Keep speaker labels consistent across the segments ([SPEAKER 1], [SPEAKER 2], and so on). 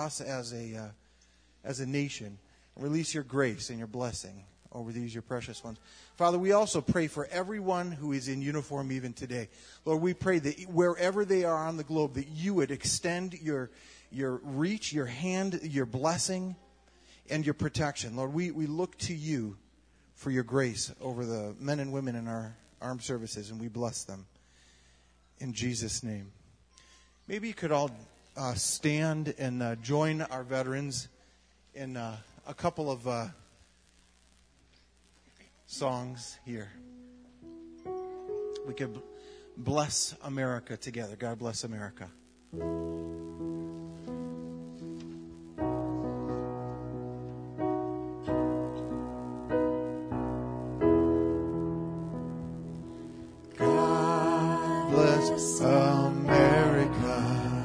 [SPEAKER 1] us as a nation. Release your grace and your blessing over these, your precious ones. Father, we also pray for everyone who is in uniform even today. Lord, we pray that wherever they are on the globe, that you would extend your reach, your hand, your blessing, and your protection. Lord, we look to you for your grace over the men and women in our armed services, and we bless them. In Jesus' name. Maybe you could all stand and join our veterans in a couple of songs here. We could bless America together. God bless America. God bless America,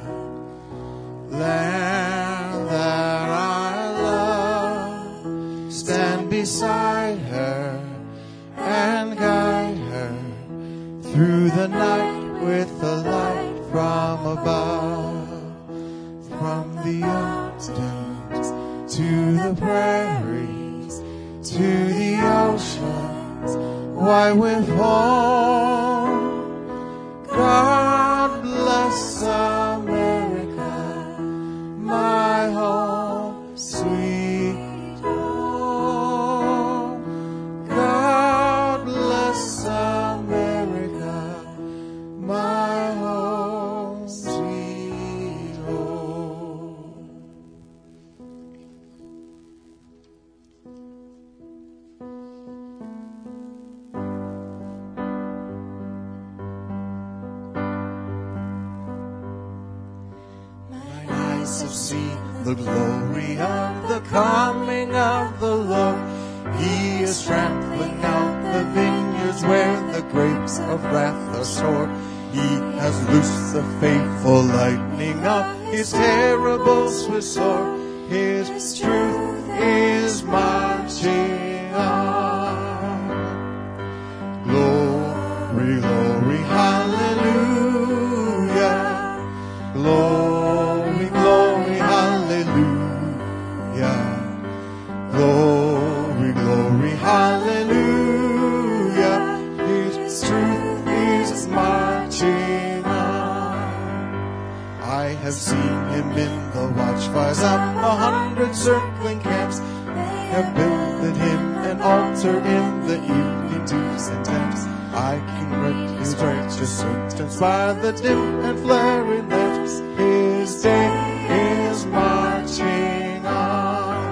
[SPEAKER 1] land that I love. Stand beside her and guide her through the night with the light from above. From the mountains to the prairies, to the oceans, wide with home. God bless America, my home, sweet home. God bless America, my home, sweet home. My eyes have seen the glory of the coming of the Lord. He is trampling out the vineyards where the grapes of wrath are stored. He has loosed the faithful lightning of his terrible swift sword. His truth is marching on. Glory, glory, hallelujah. Glory, glory, hallelujah. Glory, glory, hallelujah. His truth is marching on. I have seen him in the watchfires of 100 circling camps. They have builded him an altar in the evening dews and temps. I can read his righteous sentence by the dim and flaring lamps. His day is marching on.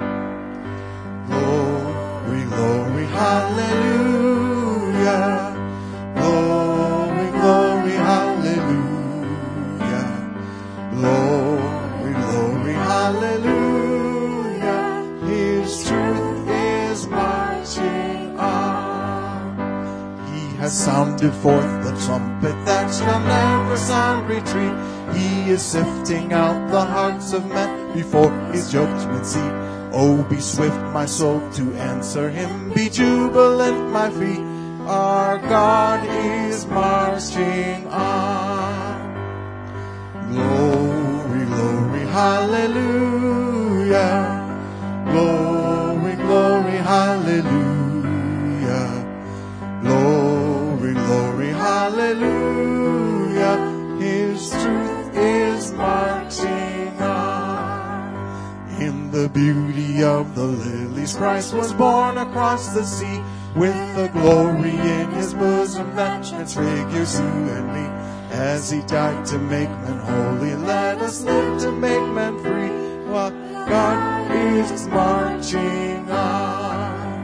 [SPEAKER 1] Glory, glory, hallelujah. Glory, glory, hallelujah. Glory, glory, hallelujah. His truth is marching on. He has sounded forth the trumpet that shall never sound retreat. He is sifting out the hearts of men before his judgment seat. Oh, be swift, my soul, to answer him. Be jubilant, my feet. Our God is marching on. Glory, glory, hallelujah. Glory, glory, hallelujah. Glory, glory, hallelujah. His truth is marching on. In the beauty of the lilies, Christ was born across the sea, with the glory in his bosom that transfigures you and me. As he died to make men holy, let us live to make men free. While God is marching on.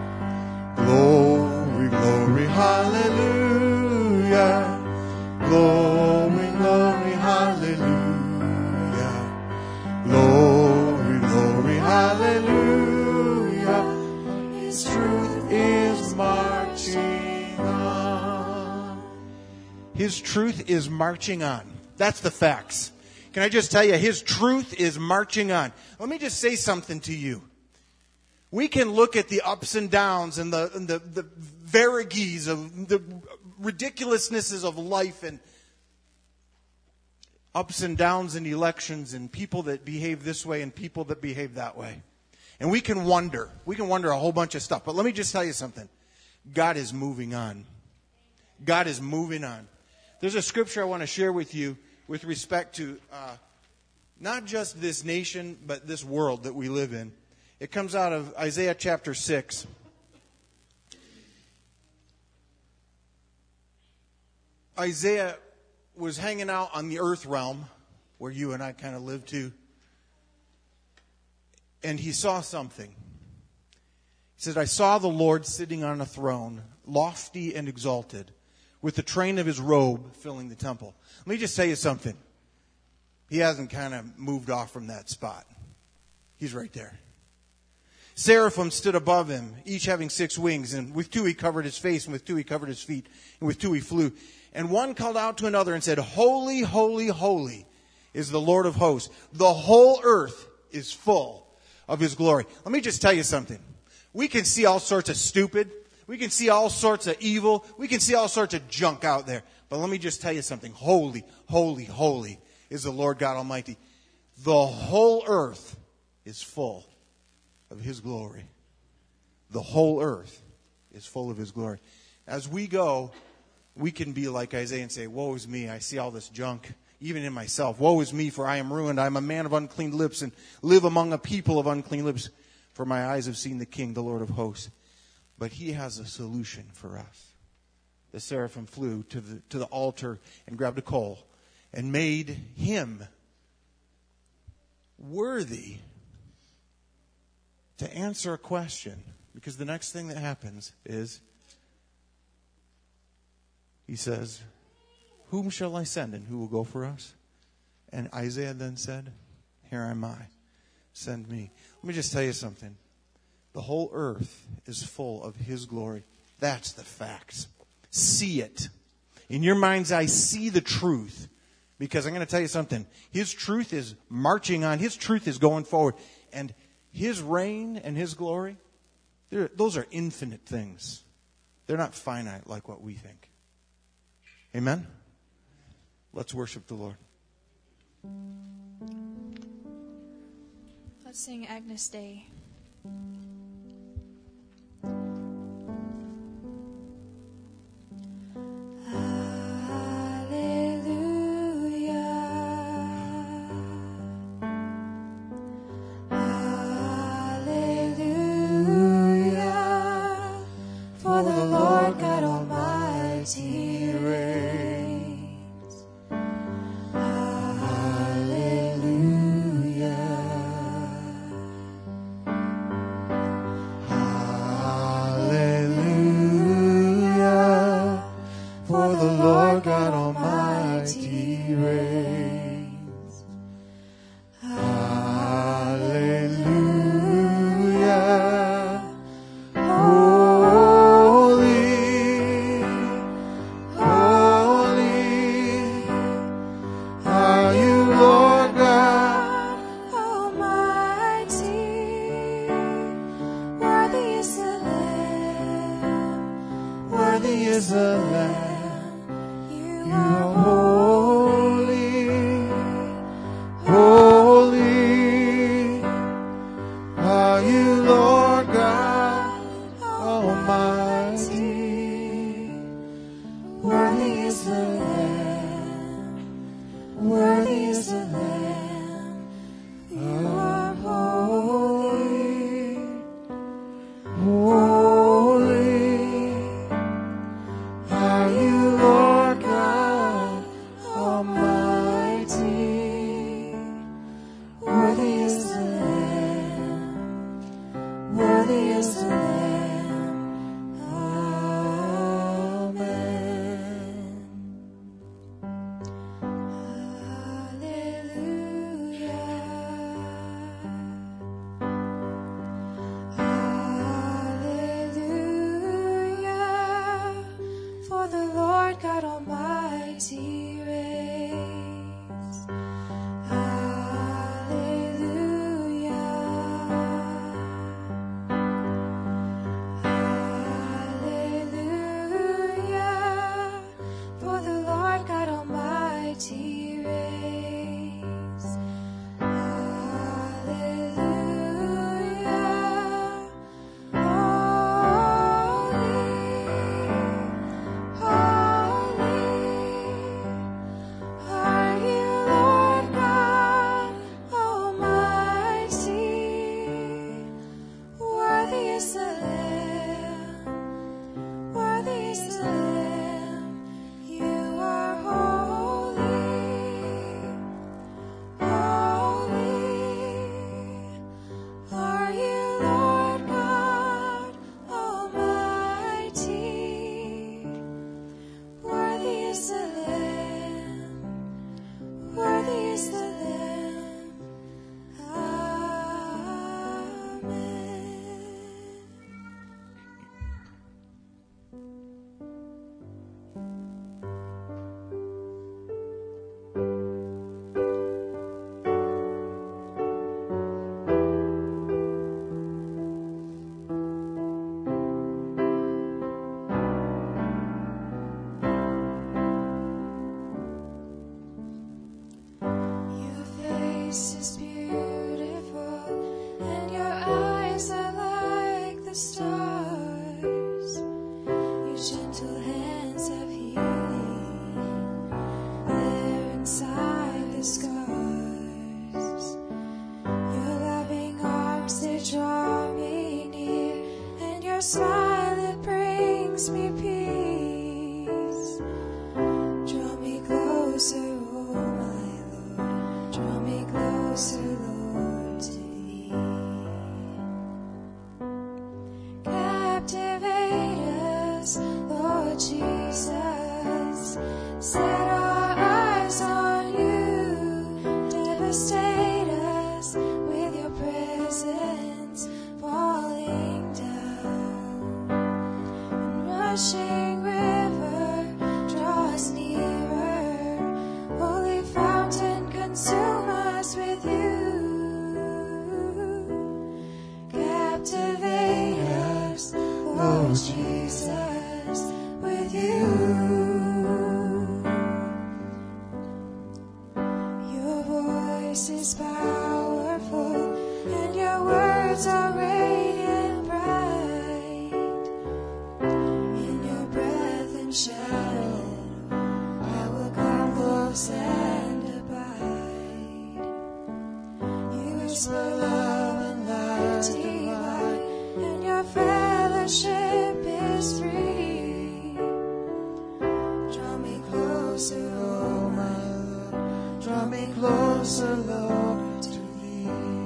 [SPEAKER 1] Glory, glory, hallelujah. Glory, glory, hallelujah. Glory, glory, hallelujah. His truth is marching on. His truth is marching on. That's the facts. Can I just tell you, his truth is marching on. Let me just say something to you. We can look at the ups and downs and the vagaries of the ridiculousnesses of life, and ups and downs in elections and people that behave this way and people that behave that way. And we can wonder. We can wonder a whole bunch of stuff. But let me just tell you something. God is moving on. God is moving on. There's a scripture I want to share with you with respect to not just this nation, but this world that we live in. It comes out of Isaiah chapter 6. Isaiah was hanging out on the earth realm, where you and I kind of live too. And he saw something. He said, I saw the Lord sitting on a throne, lofty and exalted, with the train of his robe filling the temple. Let me just tell you something. He hasn't kind of moved off from that spot. He's right there. Seraphim stood above him, each having 6 wings, and with 2 he covered his face, and with 2 he covered his feet, and with 2 he flew. And one called out to another and said, Holy, holy, holy is the Lord of hosts. The whole earth is full of his glory. Let me just tell you something. We can see all sorts of stupid. We can see all sorts of evil. We can see all sorts of junk out there. But let me just tell you something. Holy, holy, holy is the Lord God Almighty. The whole earth is full of his glory. The whole earth is full of his glory. As we go, we can be like Isaiah and say, woe is me, I see all this junk, even in myself. Woe is me, for I am ruined. I am a man of unclean lips and live among a people of unclean lips. For my eyes have seen the King, the Lord of hosts. But he has a solution for us. The seraphim flew to the altar and grabbed a coal and made him worthy to answer a question. Because the next thing that happens is, he says, whom shall I send and who will go for us? And Isaiah then said, here am I. Send me. Let me just tell you something. The whole earth is full of his glory. That's the facts. See it. In your mind's eye, see the truth. Because I'm going to tell you something. His truth is marching on. His truth is going forward. And his reign and his glory, those are infinite things. They're not finite like what we think. Amen? Let's worship the Lord.
[SPEAKER 2] Let's sing Agnus Dei.
[SPEAKER 3] Almighty reigns.
[SPEAKER 2] smile, it brings me peace. Draw me closer, oh my Lord. Draw me closer, Lord, to thee. Captivate us, Lord Jesus. Set our eyes on you. Devastate us with your presence falling down. And rushing river, draw us nearer. Holy fountain, consume us with you. Captivate us, Lord Jesus, with you. Your voice is powerful, and your words are radiant bright. In your breath and shadow, I will come close and abide. You whisper love and light divine, and your fellowship is free. Draw me closer, oh my Lord. Draw me closer, Lord, to thee.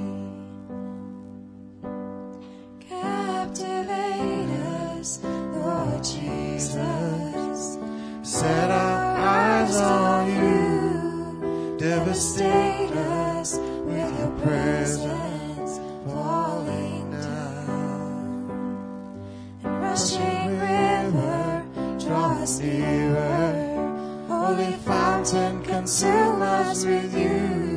[SPEAKER 2] Captivate us, Lord Jesus.
[SPEAKER 1] Set our eyes on you. Devastate us with your presence falling down.
[SPEAKER 2] And rushing river, draw us nearer. Holy fountain, consume us with you.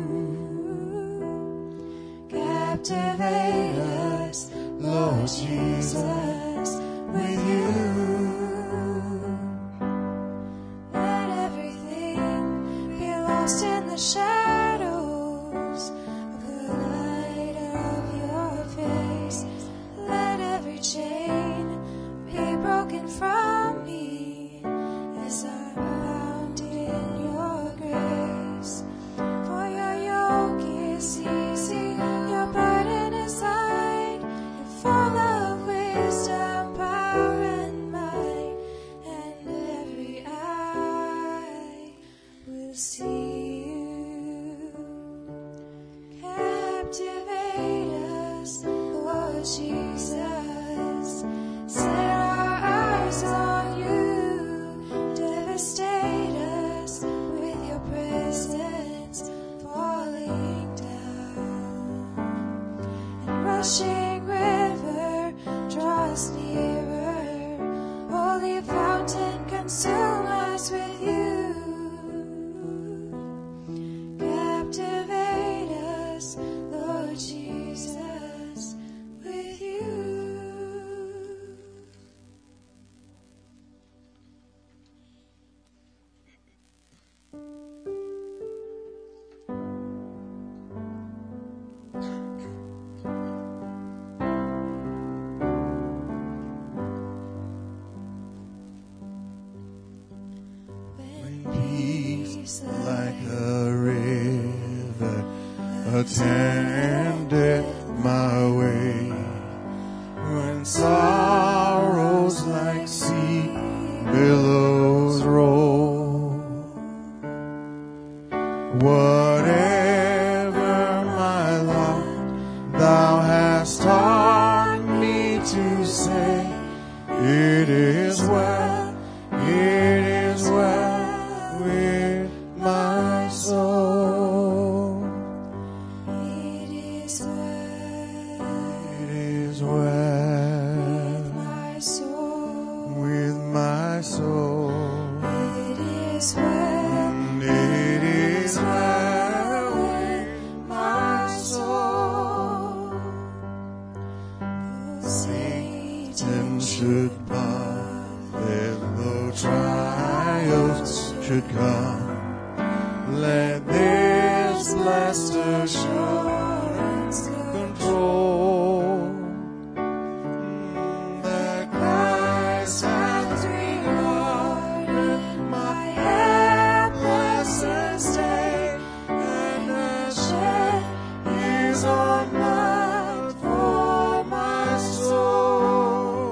[SPEAKER 2] Captivate us, Lord Jesus, with you. Let everything be lost in the shadows of the light of your face. Let every chain be broken from me as I'm bound in your grace. For your yoke is easy, your burden is light. You're full of wisdom, power, and might, and every eye will see you. Captivate us, Lord Jesus. Set our eyes on you. Devastate us with your presence falling down. And rushing river, draw us nearer. Holy fountain, consume us with you. Captivate us, Lord Jesus, with you. When peace
[SPEAKER 1] Like a river attendeth my way, when sorrows like sea billows roll, whatever my lot thou hast taught me to say, it is well, it is well with my soul.
[SPEAKER 2] it is well
[SPEAKER 1] It is well
[SPEAKER 2] with my soul.
[SPEAKER 1] with my soul.
[SPEAKER 2] It is well.
[SPEAKER 1] It is well with my soul. Satan should bow, that though trials should come, let this blessed assurance control, that Christ hath rewarded my helpless estate, and has shed his own blood for my soul.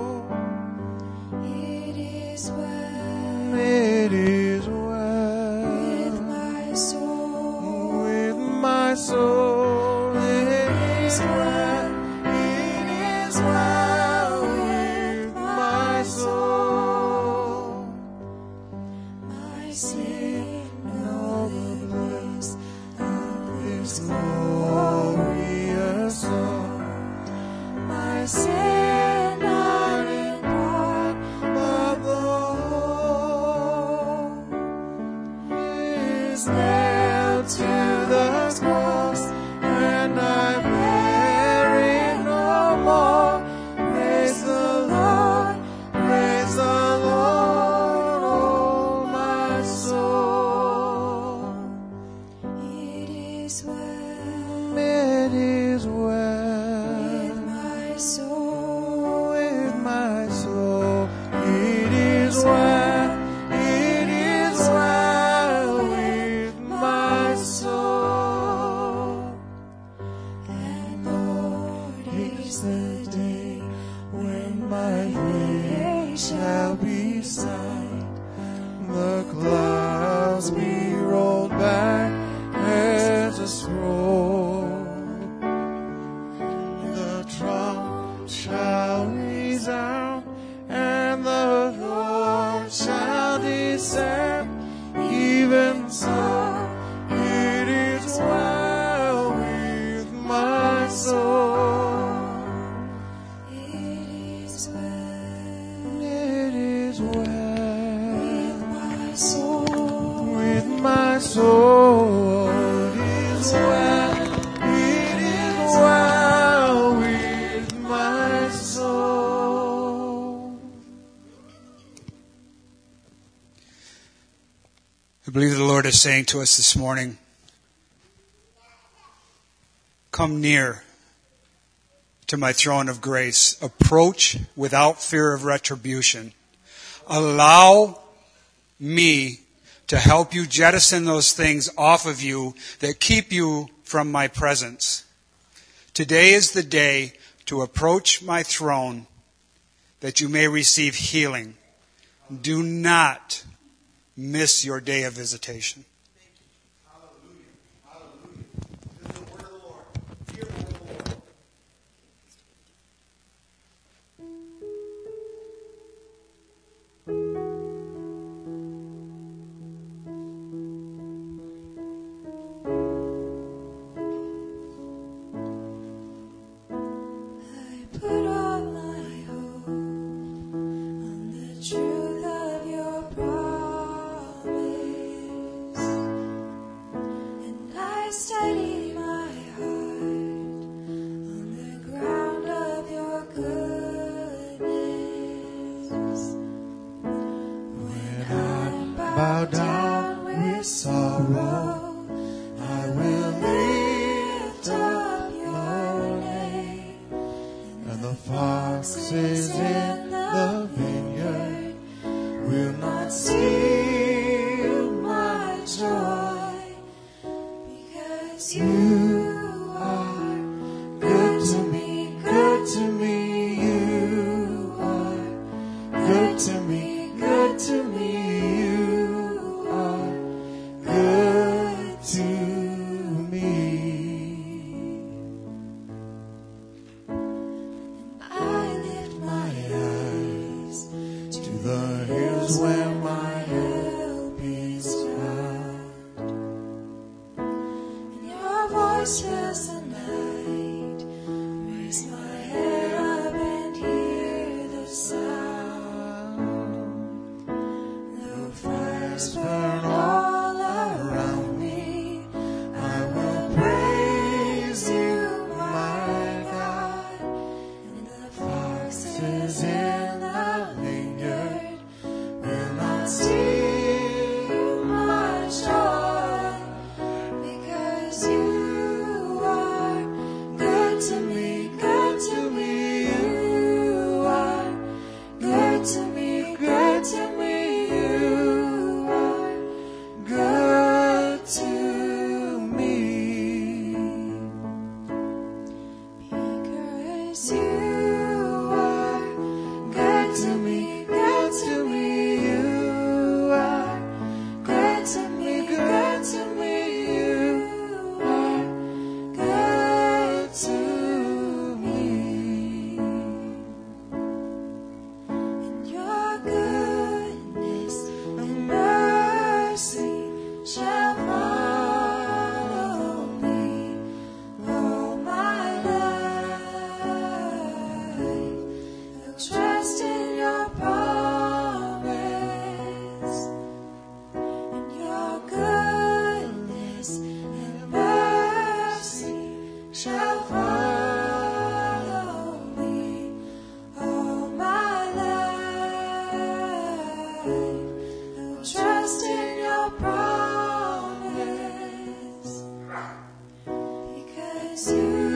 [SPEAKER 1] It is well
[SPEAKER 2] with my soul.
[SPEAKER 1] with my soul. It is well. It is well with my soul.
[SPEAKER 2] And Lord,
[SPEAKER 1] It's the day when my face shall be sight. The clouds be rolled back as a scroll. The trump shall resound, and the Lord shall descend. Even so, it is well with my soul.
[SPEAKER 2] it is well
[SPEAKER 1] It is well
[SPEAKER 2] with my soul.
[SPEAKER 1] with my soul. It is well. It is well with my soul.
[SPEAKER 3] I believe the Lord is saying to us this morning, come near to my throne of grace. Approach without fear of retribution. Allow me to help you jettison those things off of you that keep you from my presence. Today is the day to approach my throne that you may receive healing. Do not miss your day of visitation.
[SPEAKER 1] This is the word of the Lord. Hear the word of the Lord.
[SPEAKER 2] I put all my hope on the truth of your promise, and I steady my heart on the ground of your goodness. When I'm bowed down with sorrow, I will lift up your name.
[SPEAKER 1] And the foxes in the vineyard will not steal my joy,
[SPEAKER 2] Because
[SPEAKER 1] you are good to me, good to me. You are good to me, good to me. You are good to me.
[SPEAKER 2] I lift my eyes
[SPEAKER 1] To the hills where my help is found.
[SPEAKER 2] and your voice fills the night. Raise my head up and hear the sound. Though fires burn all around me, I will praise you, my God. And the foxes in the vineyard will not steal my joy, because you are good to me, good to me. You are good to me, good to me. You are good to me. Because you are good to me, good to me. You are good to me, good to me. You are good to me. And your goodness and mercy shall follow me all my life. I'll trust in your promise, and your goodness and mercy shall follow me all my life. I'll trust in your promise, because you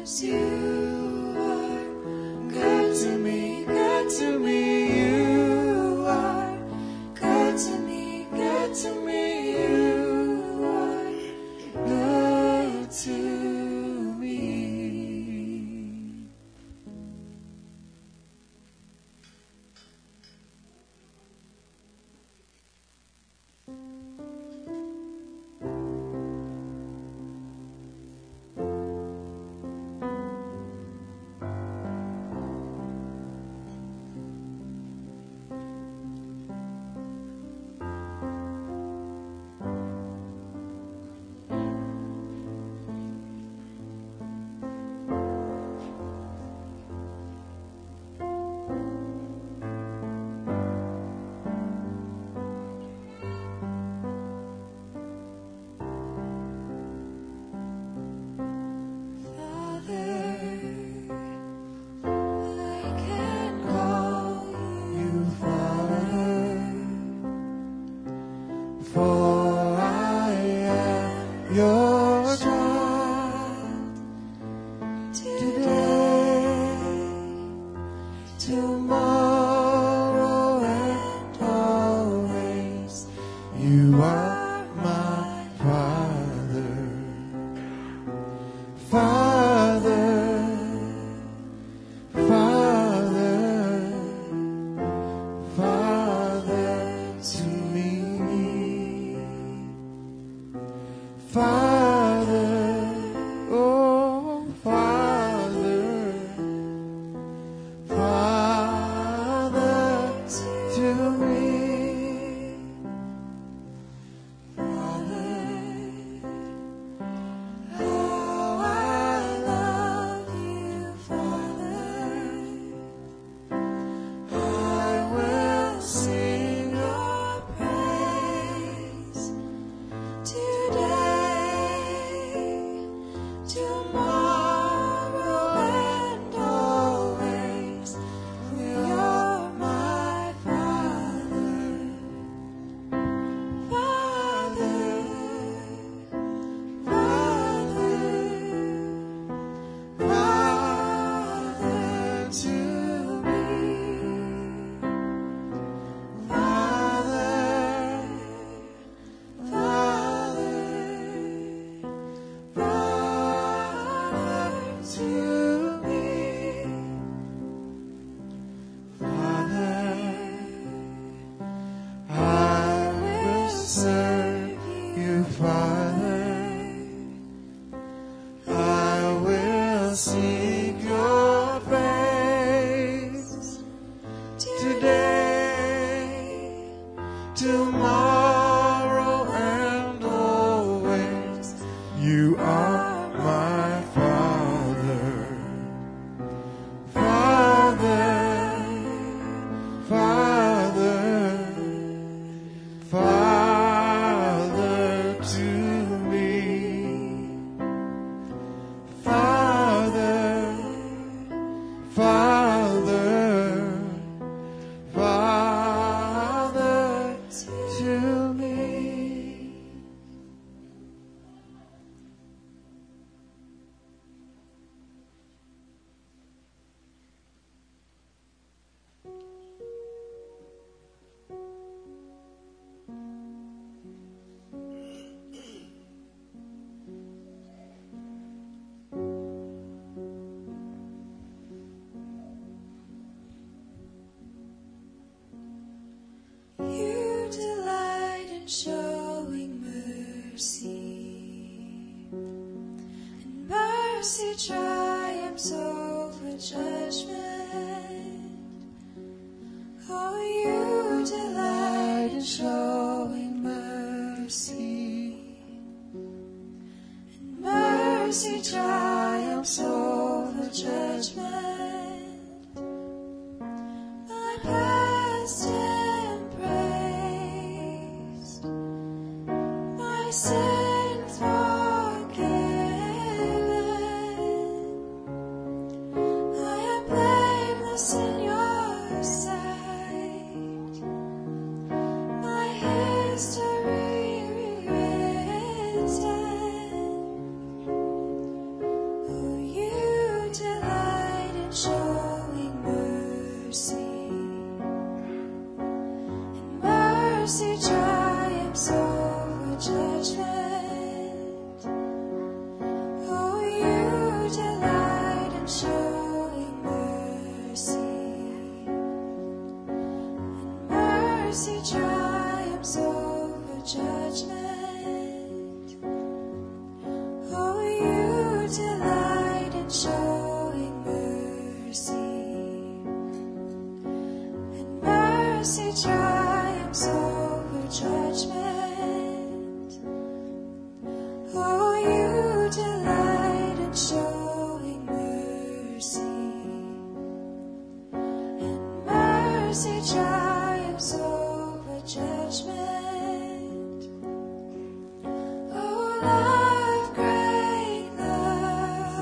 [SPEAKER 2] You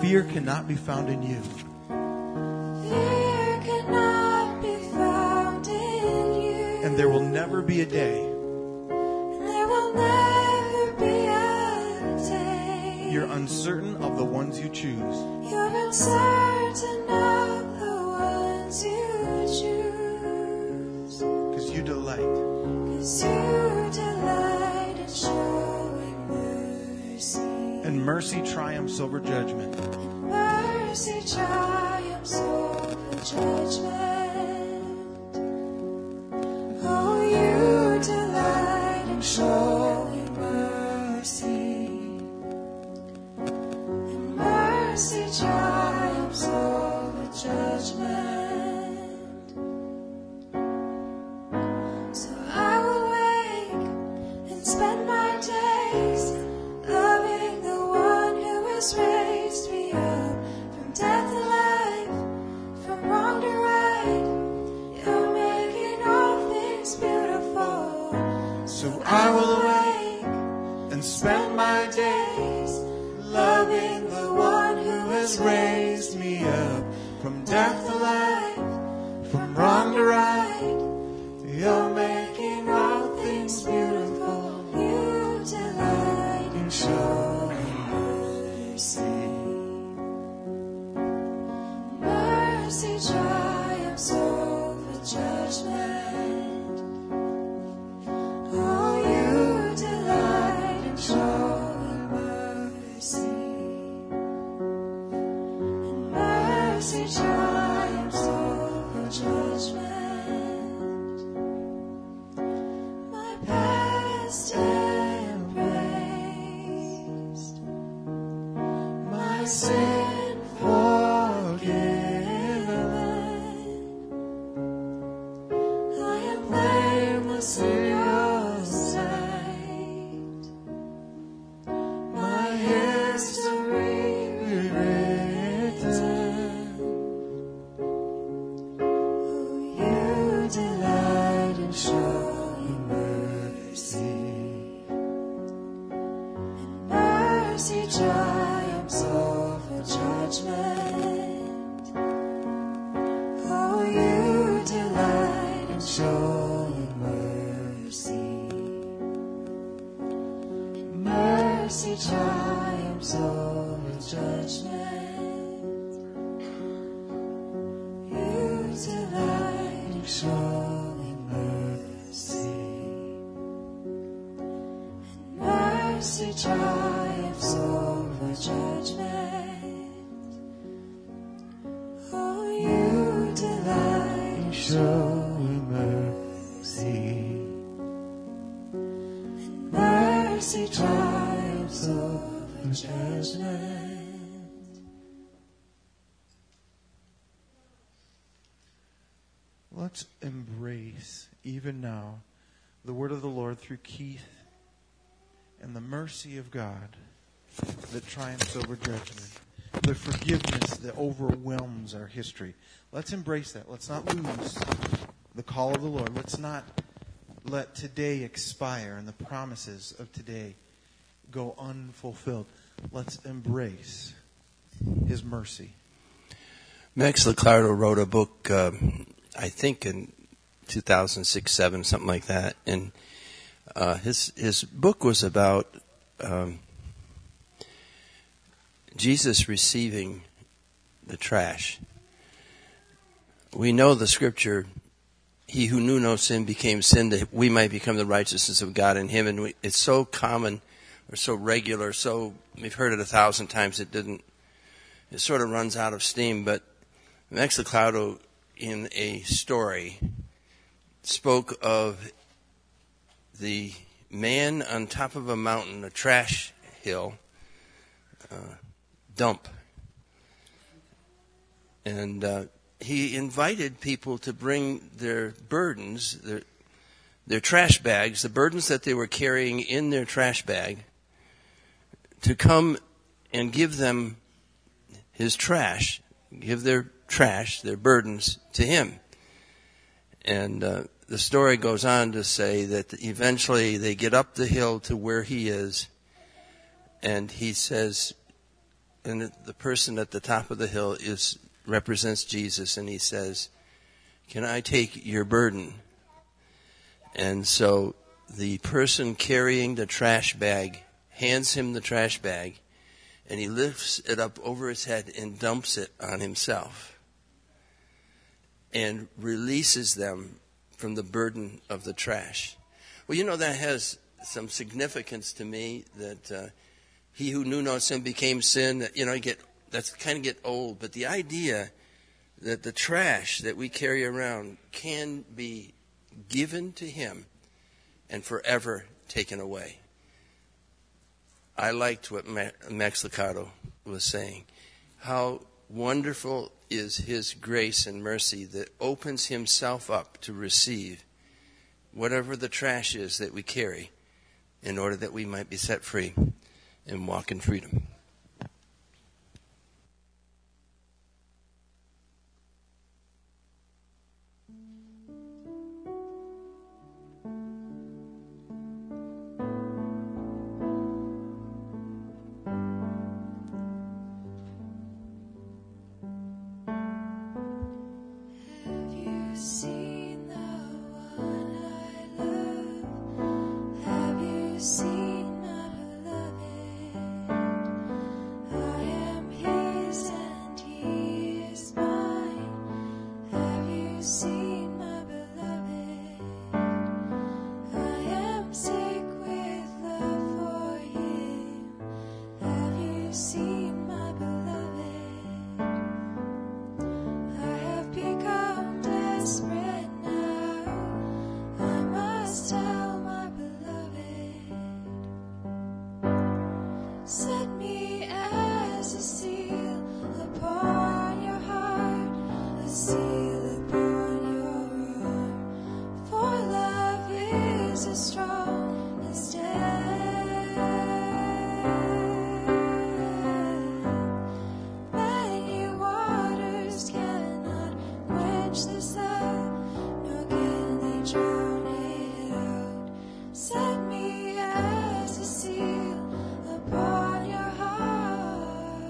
[SPEAKER 1] fear cannot be found in you.
[SPEAKER 2] Fear cannot be found in you.
[SPEAKER 1] And there will never be a day
[SPEAKER 2] And there will never be a day
[SPEAKER 1] you're uncertain of the ones you choose.
[SPEAKER 2] you're uncertain of the ones you choose.
[SPEAKER 1] Because you delight
[SPEAKER 2] 'Cause you delight in showing mercy.
[SPEAKER 1] and mercy triumphs over judgment.
[SPEAKER 2] Mercy triumphs over judgment. Oh, you delight in showing mercy. And mercy triumphs over judgment. So I will wake and spend my days loving the one who has raised me up from death to life, from wrong to right. You're making all things beautiful.
[SPEAKER 1] So I will awake and spend my days loving the one who has raised me up from death to life, from wrong to right. You're making all things beautiful.
[SPEAKER 2] You delight in showing mercy. Mercy triumphs over judgment. Oh, you delight in showing mercy. And mercy triumphs over judgment. My past embraced, my sin forgiven. I am blameless in your sight. My history rewritten. Oh, you delight in showing mercy. And mercy triumphs over judgment. Oh, you delight in showing mercy. Mercy triumphs over judgment. You delight in showing mercy. And mercy triumphs over judgment. Oh, you delight in showing mercy. And mercy triumphs over judgment.
[SPEAKER 1] Let's embrace, even now, the word of the Lord through Keith and the mercy of God that triumphs over judgment, the forgiveness that overwhelms our history. Let's embrace that. Let's not lose the call of the Lord. Let's not let today expire and the promises of today go unfulfilled. Let's embrace His mercy.
[SPEAKER 4] Max Lucado wrote a book, I think in 2006-07, something like that, and his book was about Jesus receiving the trash. We know the scripture, he who knew no sin became sin that we might become the righteousness of God in him, and it's so common or so regular, so we've heard it 1,000 times it sort of runs out of steam. But Max Lucado, in a story, spoke of the man on top of a mountain, a trash hill, dump. And he invited people to bring their burdens, their trash bags, the burdens that they were carrying in their trash bag, to come and give them his trash, give their trash, their burdens to him. And the story goes on to say that eventually they get up the hill to where he is, and he says, and the person at the top of the hill represents Jesus, and he says, "Can I take your burden?" And so the person carrying the trash bag hands him the trash bag, and he lifts it up over his head and dumps it on himself and releases them from the burden of the trash. Well, you know, that has some significance to me, that he who knew no sin became sin. You know, that's kind of get old, but the idea that the trash that we carry around can be given to him and forever taken away. I liked what Max Lucado was saying. How wonderful is his grace and mercy that opens himself up to receive whatever the trash is that we carry, in order that we might be set free and walk in freedom.
[SPEAKER 2] Seen the one I love? Have you seen my beloved? I am his and he is mine. Have you seen my beloved? I am sick with love for him. Have you seen my beloved? I have become desperate now. I must tell my beloved. Set me as a seal upon your heart, a seal upon your arm. For love is as strong as death. Many waters cannot quench this love, nor can they drown it out. Set me as a seal upon your heart.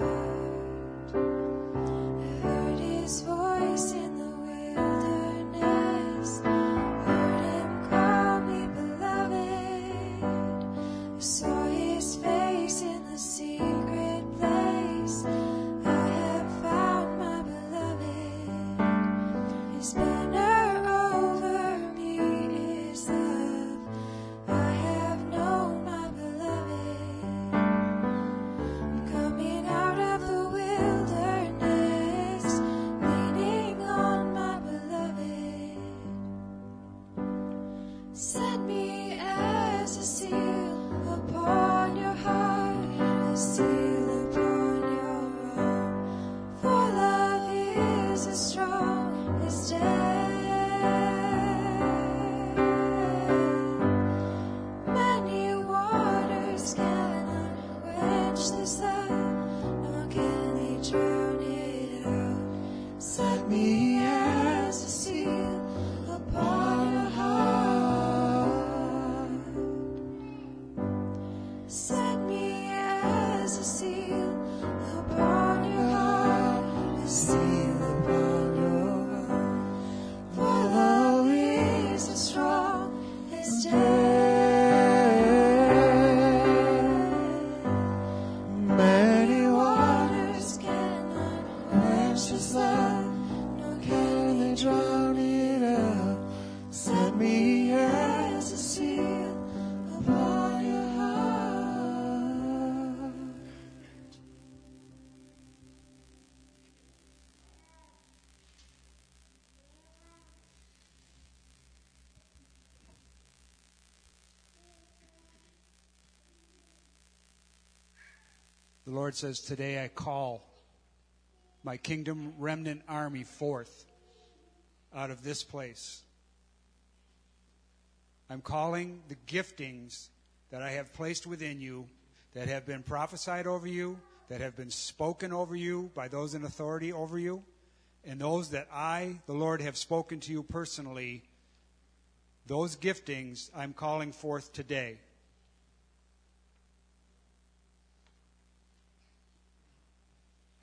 [SPEAKER 2] I heard his voice in the wilderness, heard him call me beloved. I saw his face in the secret place. I have found my beloved. His banner over me is love. I have known my beloved. I'm coming out of the wilderness, leaning on my beloved. Set me as a seal upon your heart, a seal upon your arm. For love is as strong as death. Many waters cannot quench this love, nor can they drown it out. Set me as a seal upon your heart. Set me as a seal upon your heart, a seal upon your arm. For love is as strong as death. Many waters cannot quench this love, nor can they drown it out. Set me as a seal upon your heart.
[SPEAKER 3] The Lord says, today I call my kingdom remnant army forth out of this place. I'm calling the giftings that I have placed within you, that have been prophesied over you, that have been spoken over you by those in authority over you, and those that I, the Lord, have spoken to you personally. Those giftings I'm calling forth today.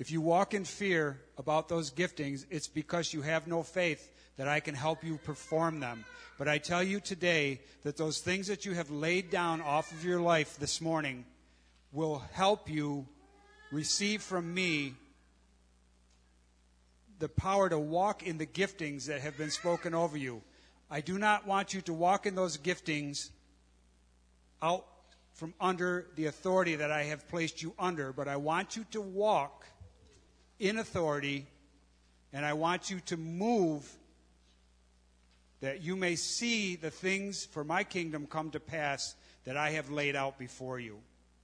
[SPEAKER 3] If you walk in fear about those giftings, it's because you have no faith that I can help you perform them. But I tell you today that those things that you have laid down off of your life this morning will help you receive from me the power to walk in the giftings that have been spoken over you. I do not want you to walk in those giftings out from under the authority that I have placed you under, but I want you to walk in authority, and I want you to move that you may see the things for my kingdom come to pass that I have laid out before you.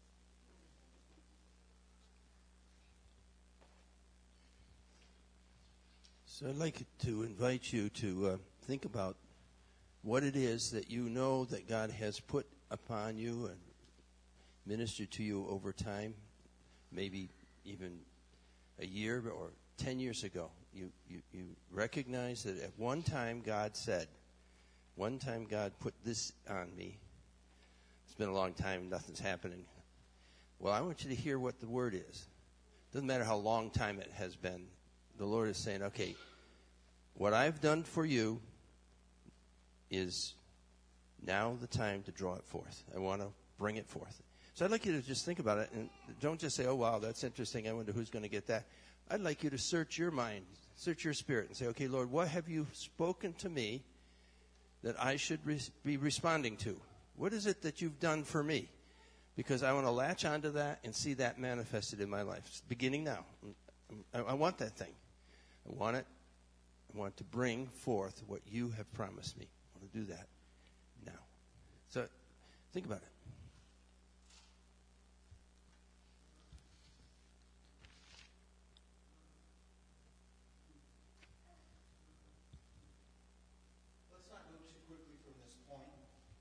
[SPEAKER 4] So I'd like to invite you to think about what it is that you know that God has put upon you and ministered to you over time, maybe even a year or 10 years ago. You recognize that at one time God put this on me. It's been a long time, nothing's happening. Well, I want you to hear what the word is. Doesn't matter how long time it has been. The Lord is saying, okay, what I've done for you is now the time to draw it forth. I want to bring it forth. So I'd like you to just think about it, and don't just say, oh, wow, that's interesting. I wonder who's going to get that. I'd like you to search your mind, search your spirit, and say, okay, Lord, what have you spoken to me that I should be responding to? What is it that you've done for me? Because I want to latch onto that and see that manifested in my life. It's beginning now. I want that thing. I want it. I want to bring forth what you have promised me. I want to do that now. So think about it.
[SPEAKER 1] Let's not go too quickly from this point.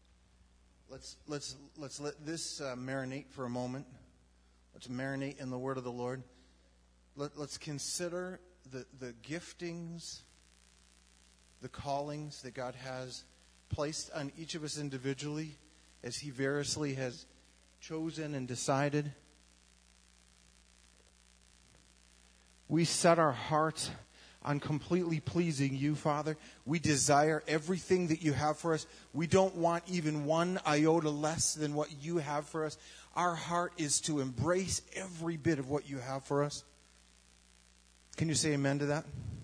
[SPEAKER 1] Let's let this marinate for a moment. Let's marinate in the word of the Lord. Let's consider the giftings, the callings that God has placed on each of us individually as He variously has chosen and decided. We set our hearts on completely pleasing You, Father. We desire everything that You have for us. We don't want even one iota less than what You have for us. Our heart is to embrace every bit of what You have for us. Can you say amen to that?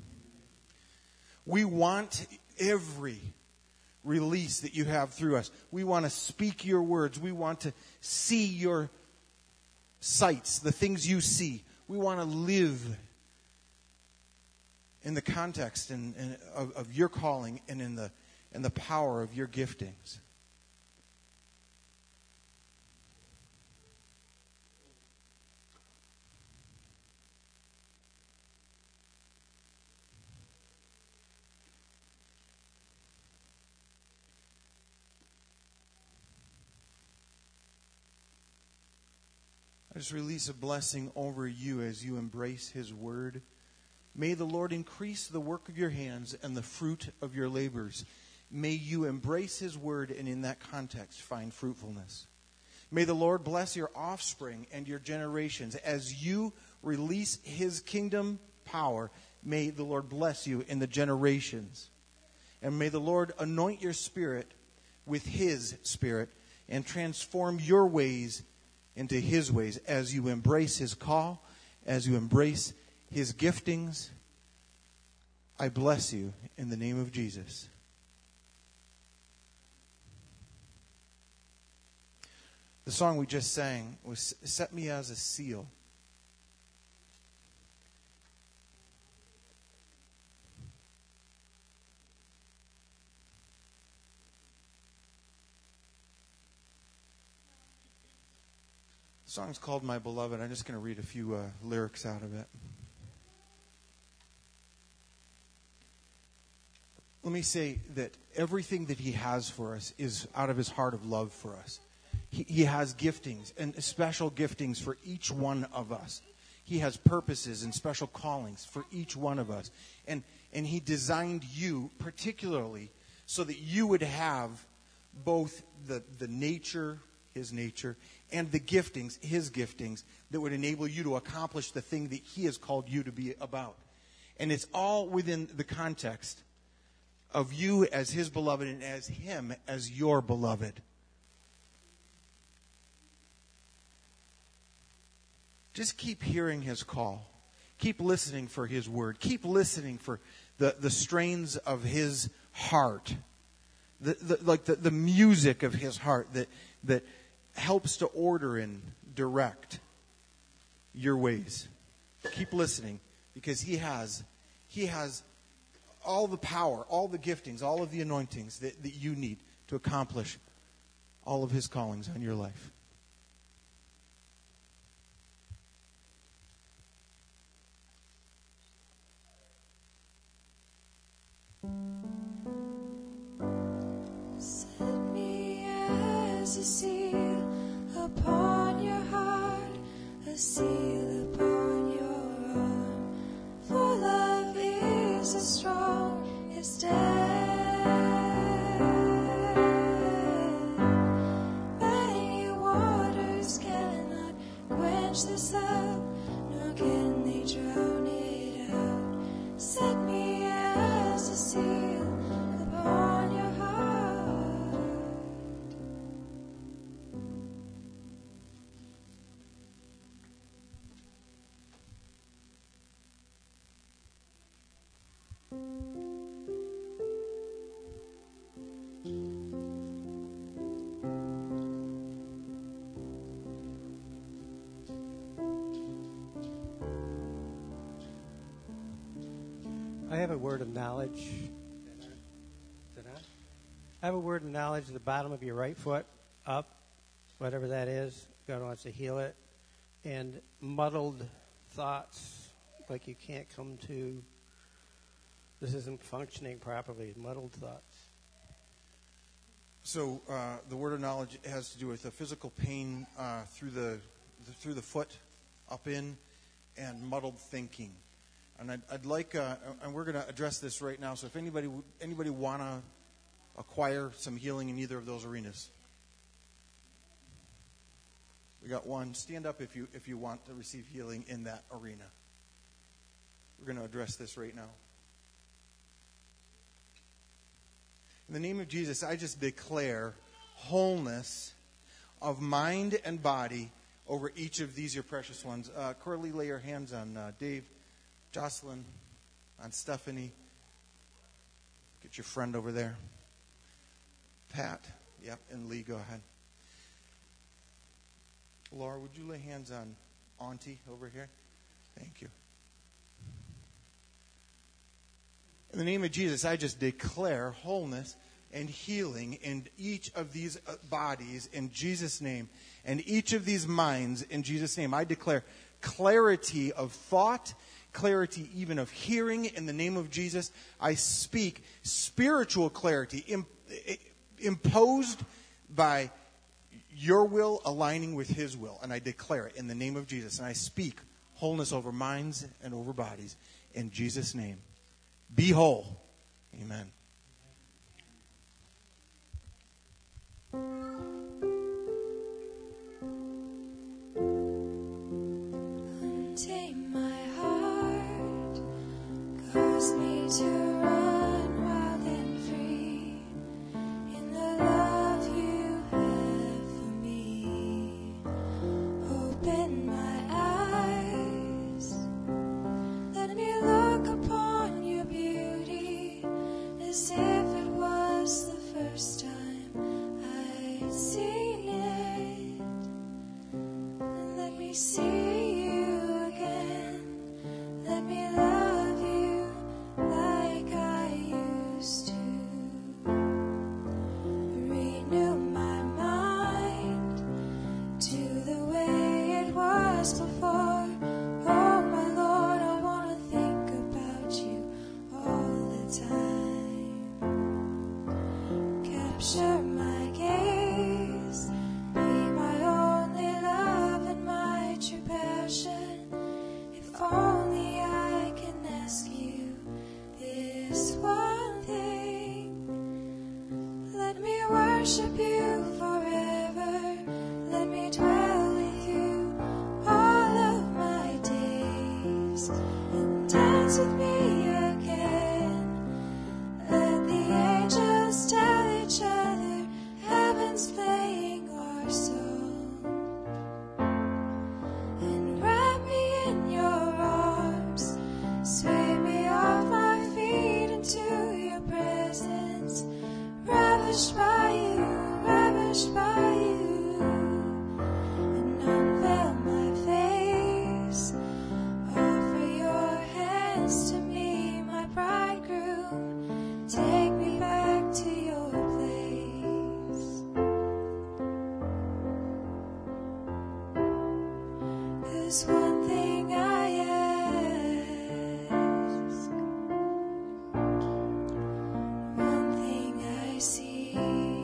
[SPEAKER 1] We want every release that You have through us. We want to speak Your words. We want to see Your sights, the things You see. We want to live in the context of Your calling and in the power of Your giftings. I just release a blessing over you as you embrace His word. May the Lord increase the work of your hands and the fruit of your labors. May you embrace His word and in that context find fruitfulness. May the Lord bless your offspring and your generations. As you release His kingdom power, may the Lord bless you in the generations. And may the Lord anoint your spirit with His Spirit and transform your ways into His ways as you embrace His call, as you embrace His giftings. I bless you in the name of Jesus. The song we just sang was Set Me as a Seal. The song's called My Beloved. I'm just going to read a few lyrics out of it. Let me say that everything that He has for us is out of His heart of love for us. He has giftings and special giftings for each one of us. He has purposes and special callings for each one of us. And He designed you particularly so that you would have both the nature his nature, and the giftings, his giftings, that would enable you to accomplish the thing that he has called you to be about. And it's all within the context of you as his beloved and as him as your beloved. Just keep hearing his call. Keep listening for his word. Keep listening for the strains of his heart. The music of his heart that helps to order and direct your ways. Keep listening, because he has all the power, all the giftings, all of the anointings that you need to accomplish all of his callings on your life.
[SPEAKER 2] Set me as a seal upon your heart, a seal upon your arm. For love is as strong as death. Many waters cannot quench this love, nor can they drown it out. Set me as a seal upon your heart.
[SPEAKER 5] I have a word of knowledge. I have a word of knowledge at the bottom of your right foot, up, whatever that is. God wants to heal it. And muddled thoughts, like you can't come to, this isn't functioning properly, muddled thoughts.
[SPEAKER 1] So the word of knowledge has to do with the physical pain through the foot, up in, and muddled thinking. And I'd like, and we're going to address this right now. So if anybody want to acquire some healing in either of those arenas, we got one. Stand up if you want to receive healing in that arena. We're going to address this right now. In the name of Jesus, I just declare wholeness of mind and body over each of these, your precious ones. Corley, lay your hands on Dave, Jocelyn, on Stephanie. Get your friend over there. Pat, yep, and Lee, go ahead. Laura, would you lay hands on Auntie over here? Thank you. In the name of Jesus, I just declare wholeness and healing in each of these bodies in Jesus' name, and each of these minds in Jesus' name. I declare clarity of thought, clarity even of hearing in the name of Jesus. I speak spiritual clarity imposed by your will aligning with his will, and I declare it in the name of Jesus. And I speak wholeness over minds and over bodies in Jesus' name. Be whole. Amen.
[SPEAKER 2] Untame my heart, cause me to run wild and free in the love you have for me. Open my eyes, let me look upon your beauty as if it was the first time I'd seen it. And let me see you again. dance with me again. Let the angels tell each other heaven's playing our song. And wrap me in your arms, sweep me off my feet into your presence. Ravished by you, ravished by you. And unveil my face, offer your hands to me, my bridegroom. Take me back to your place. 'Cause one thing I ask, one thing I seek,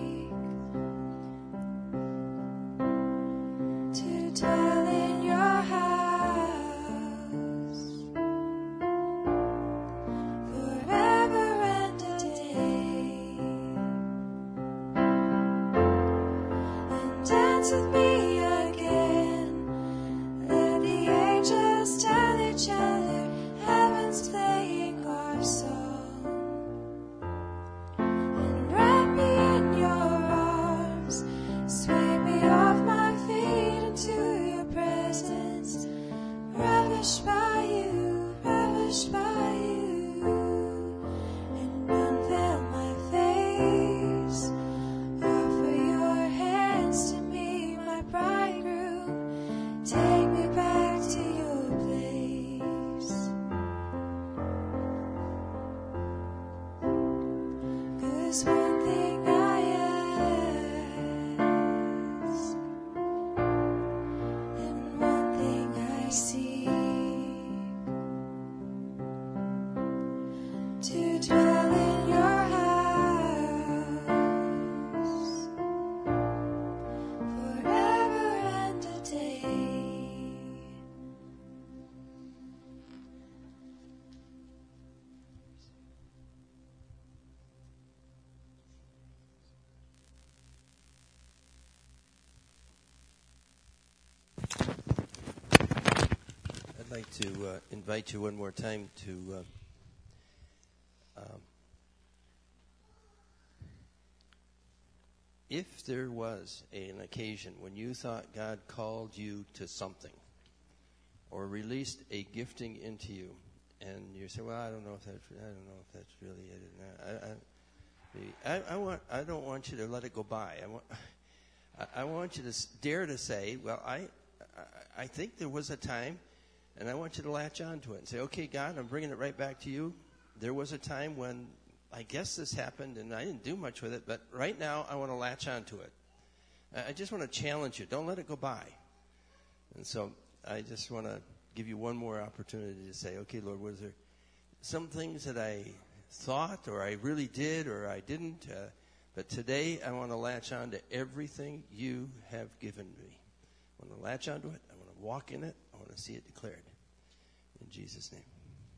[SPEAKER 2] to dwell in your house forever and a day, and dance with me again. Let the angels tell each other heaven's playing our song. And wrap me in your arms, sweep me off my feet into your presence. Ravished by you, ravished by you. And unveil my face, offer your hands to me, my bridegroom. Take me back to your place. 'Cause one thing I ask, and one thing I seek, to dwell in your house forever and a day.
[SPEAKER 4] I'd like to invite you one more time to if there was an occasion when you thought God called you to something or released a gifting into you, and you say, "Well, I don't know if that's really it." I don't want you to let it go by. I want you to dare to say, "Well, I think there was a time," and I want you to latch on to it and say, "Okay, God, I'm bringing it right back to you. There was a time when I guess this happened, and I didn't do much with it, but right now I want to latch on to it." I just want to challenge you. Don't let it go by. And so I just want to give you one more opportunity to say, "Okay, Lord, was there some things that I thought or I really did or I didn't, but today I want to latch on to everything you have given me. I want to latch on to it. I want to walk in it. I want to see it declared. In Jesus' name."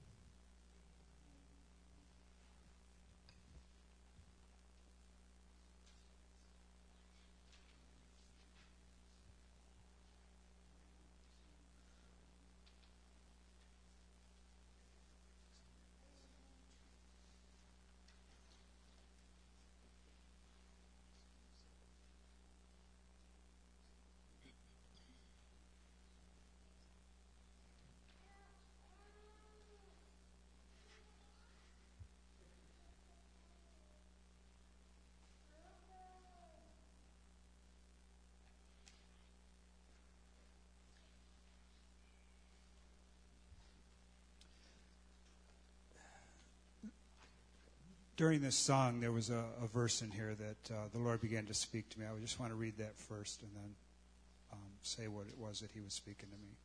[SPEAKER 3] During this song, there was a verse in here that the Lord began to speak to me. I just want to read that first and then say what it was that He was speaking to me.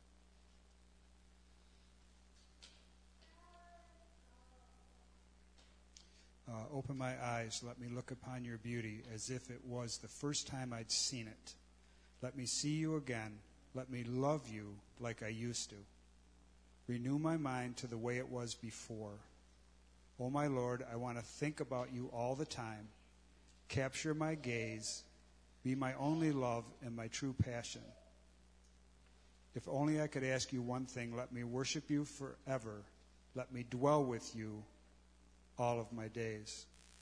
[SPEAKER 3] Open my eyes, let me look upon your beauty as if it was the first time I'd seen it. Let me see you again. Let me love you like I used to. Renew my mind to the way it was before. Oh, my Lord, I want to think about you all the time. Capture my gaze. Be my only love and my true passion. If only I could ask you one thing, let me worship you forever Let me dwell with you all of my days.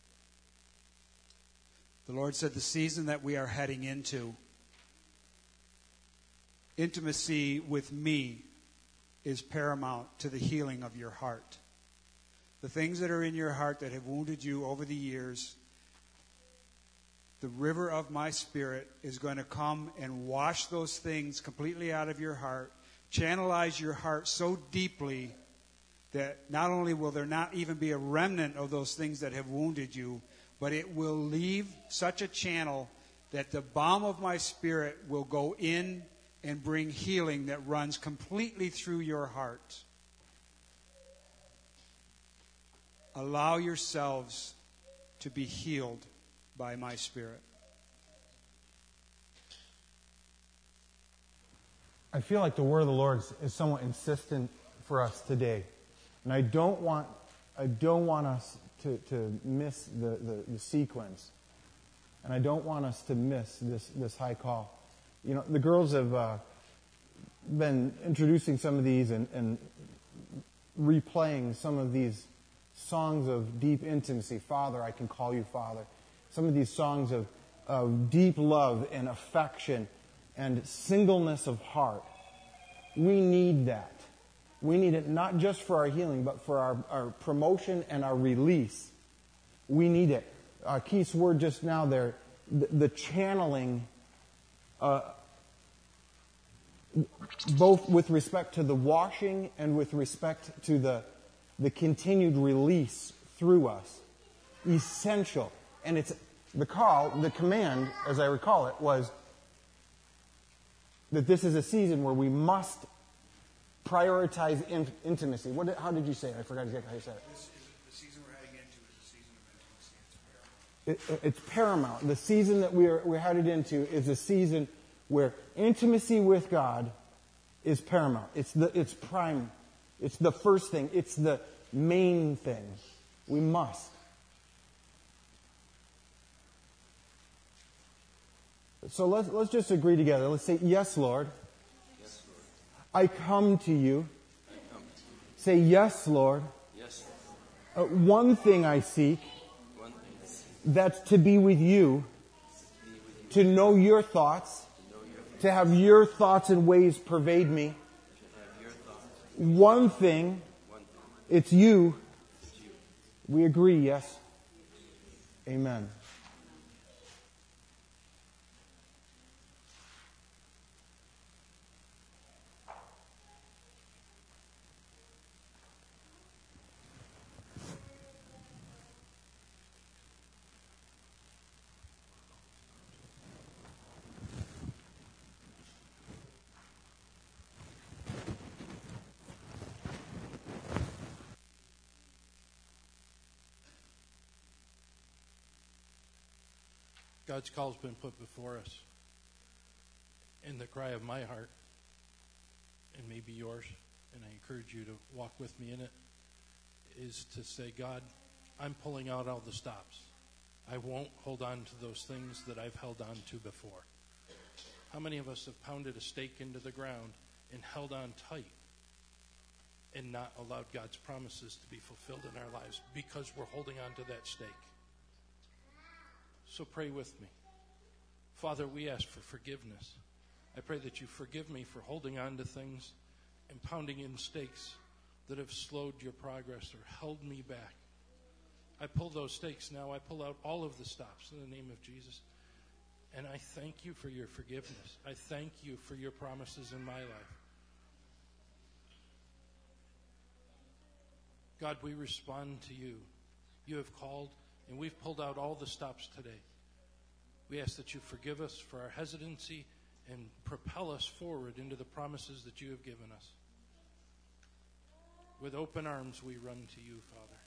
[SPEAKER 3] The Lord said the season that we are heading into, intimacy with me is paramount to the healing of your heart. The things that are in your heart that have wounded you over the years, the river of my Spirit is going to come and wash those things completely out of your heart, channelize your heart so deeply that not only will there not even be a remnant of those things that have wounded you, but it will leave such a channel that the balm of my Spirit will go in and bring healing that runs completely through your heart. Allow yourselves to be healed by my Spirit.
[SPEAKER 1] I feel like the word of the Lord is somewhat insistent for us today. And I don't want us to miss the sequence. And I don't want us to miss this high call. You know, the girls have been introducing some of these and replaying some of these songs of deep intimacy. Father, I can call you Father. Some of these songs of deep love and affection and singleness of heart. We need that. We need it not just for our healing, but for our promotion and our release. We need it. Keith's word just now there, the channeling, both with respect to the washing and with respect to the continued release through us. Essential. And it's the call, the command, as I recall it, was that this is a season where we must prioritize intimacy. How did you say it? I forgot exactly how you said it.
[SPEAKER 3] The season we're heading into is a season of intimacy.
[SPEAKER 1] It's paramount. The season that we're headed into is a season where intimacy with God is paramount. It's prime. It's the first thing. It's the main thing. We must. So let's just agree together. Let's say, yes, Lord.
[SPEAKER 4] Yes, Lord.
[SPEAKER 1] I come to you.
[SPEAKER 4] I come to you.
[SPEAKER 1] Say, yes, Lord.
[SPEAKER 4] Yes,
[SPEAKER 1] One thing I seek,
[SPEAKER 4] one thing I seek,
[SPEAKER 1] that's to be with you,
[SPEAKER 4] to be with you,
[SPEAKER 1] to know your thoughts,
[SPEAKER 4] to know your thoughts,
[SPEAKER 1] to have your thoughts and ways pervade me.
[SPEAKER 4] to have your thoughts.
[SPEAKER 1] One thing,
[SPEAKER 4] One thing,
[SPEAKER 1] it's you.
[SPEAKER 4] it's you.
[SPEAKER 1] We agree, yes? Amen.
[SPEAKER 6] God's call's been put before us. And the cry of my heart, and maybe yours, and I encourage you to walk with me in it, is to say, God, I'm pulling out all the stops. I won't hold on to those things that I've held on to before. How many of us have pounded a stake into the ground and held on tight and not allowed God's promises to be fulfilled in our lives because we're holding on to that stake? So pray with me. Father, we ask for forgiveness. I pray that you forgive me for holding on to things and pounding in stakes that have slowed your progress or held me back. I pull those stakes now. I pull out all of the stops in the name of Jesus. And I thank you for your forgiveness. I thank you for your promises in my life. God, we respond to you. You have called, and we've pulled out all the stops today. We ask that you forgive us for our hesitancy and propel us forward into the promises that you have given us. With open arms, we run to you, Father.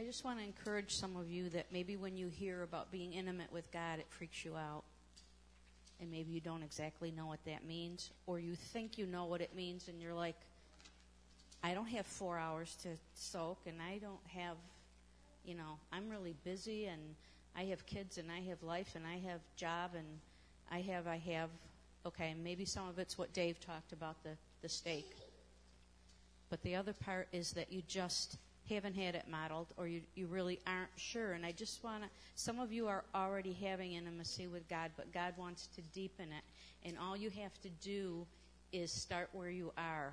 [SPEAKER 7] I just want to encourage some of you that maybe when you hear about being intimate with God, it freaks you out. And maybe you don't exactly know what that means, or you think you know what it means, and you're like, I don't have 4 hours to soak, and I don't have, I'm really busy, and I have kids, and I have life, and I have job, and I have. Okay, maybe some of it's what Dave talked about, the steak. But the other part is that you just haven't had it modeled, or you really aren't sure. And I just want to, some of you are already having intimacy with God, but God wants to deepen it. And all you have to do is start where you are.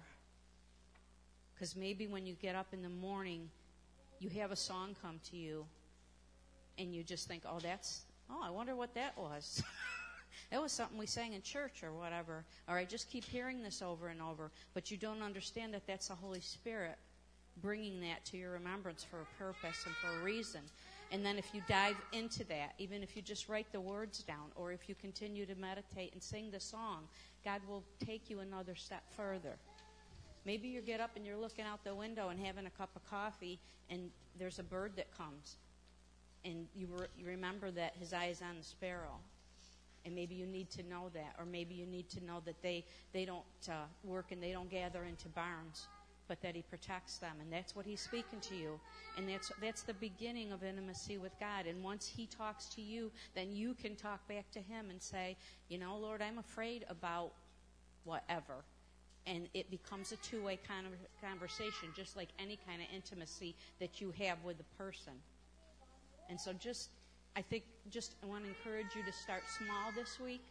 [SPEAKER 7] Because maybe when you get up in the morning, you have a song come to you, and you just think, I wonder what that was. That was something we sang in church or whatever. Or I just keep hearing this over and over. But you don't understand that that's the Holy Spirit bringing that to your remembrance for a purpose and for a reason. And then if you dive into that, even if you just write the words down, or if you continue to meditate and sing the song, God will take you another step further. Maybe you get up and you're looking out the window and having a cup of coffee, and there's a bird that comes. And you remember that his eye is on the sparrow. And maybe you need to know that. Or maybe you need to know that they don't work and they don't gather into barns, but that he protects them. And that's what he's speaking to you. And that's the beginning of intimacy with God. And once he talks to you, then you can talk back to him and say, Lord, I'm afraid about whatever. And it becomes a two-way kind of conversation, just like any kind of intimacy that you have with a person. And so I want to encourage you to start small this week,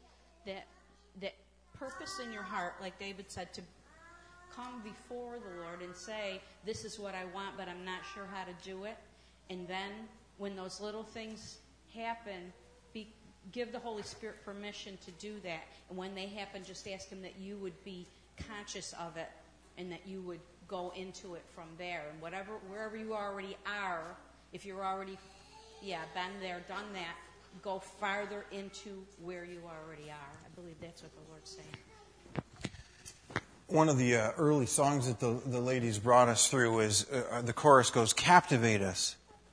[SPEAKER 7] that purpose in your heart, like David said, to come before the Lord and say, this is what I want, but I'm not sure how to do it. And then when those little things happen, give the Holy Spirit permission to do that. And when they happen, just ask him that you would be conscious of it and that you would go into it from there. And wherever you already are, if you're already been there, done that, go farther into where you already are. I believe that's what the Lord's saying.
[SPEAKER 1] One of the early songs that the ladies brought us through is, the chorus goes, captivate us,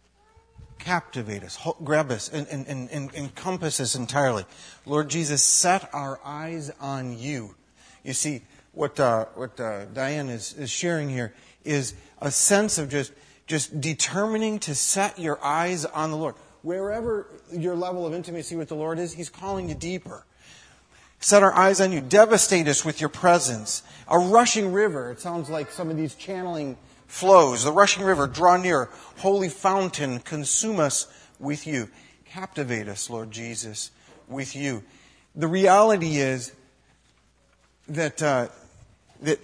[SPEAKER 1] grab us, and encompass us entirely. Lord Jesus, set our eyes on you. You see, what Diane is sharing here is a sense of just determining to set your eyes on the Lord. Wherever your level of intimacy with the Lord is, he's calling you deeper. Set our eyes on you. Devastate us with your presence. A rushing river. It sounds like some of these channeling flows. The rushing river, draw near. Holy fountain, consume us with you. Captivate us, Lord Jesus, with you. The reality is that the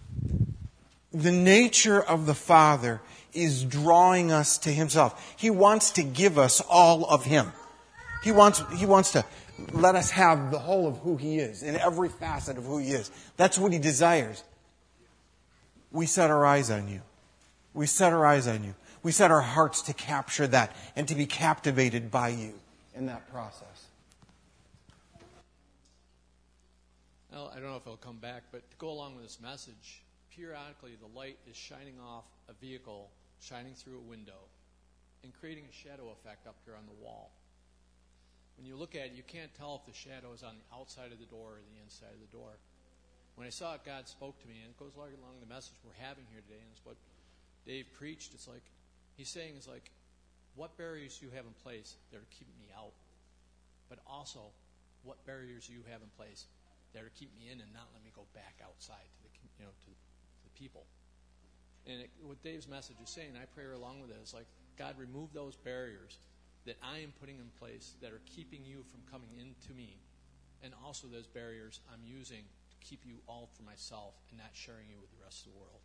[SPEAKER 1] nature of the Father is drawing us to himself. He wants to give us all of him. He wants to let us have the whole of who he is, in every facet of who he is. That's what he desires. We set our eyes on you. We set our eyes on you. We set our hearts to capture that and to be captivated by you in that process.
[SPEAKER 8] Well, I don't know if it'll come back, but to go along with this message, periodically the light is shining off a vehicle, shining through a window, and creating a shadow effect up here on the wall. When you look at it, you can't tell if the shadow is on the outside of the door or the inside of the door. When I saw it, God spoke to me, and it goes along the message we're having here today, and it's what Dave preached. It's like, he's saying, what barriers do you have in place that are keeping me out? But also, what barriers do you have in place that are keeping me in and not letting me go back outside to the people? And what Dave's message is saying, I pray along with it, is like, God, remove those barriers that I am putting in place that are keeping you from coming into me, and also those barriers I'm using to keep you all for myself and not sharing you with the rest of the world.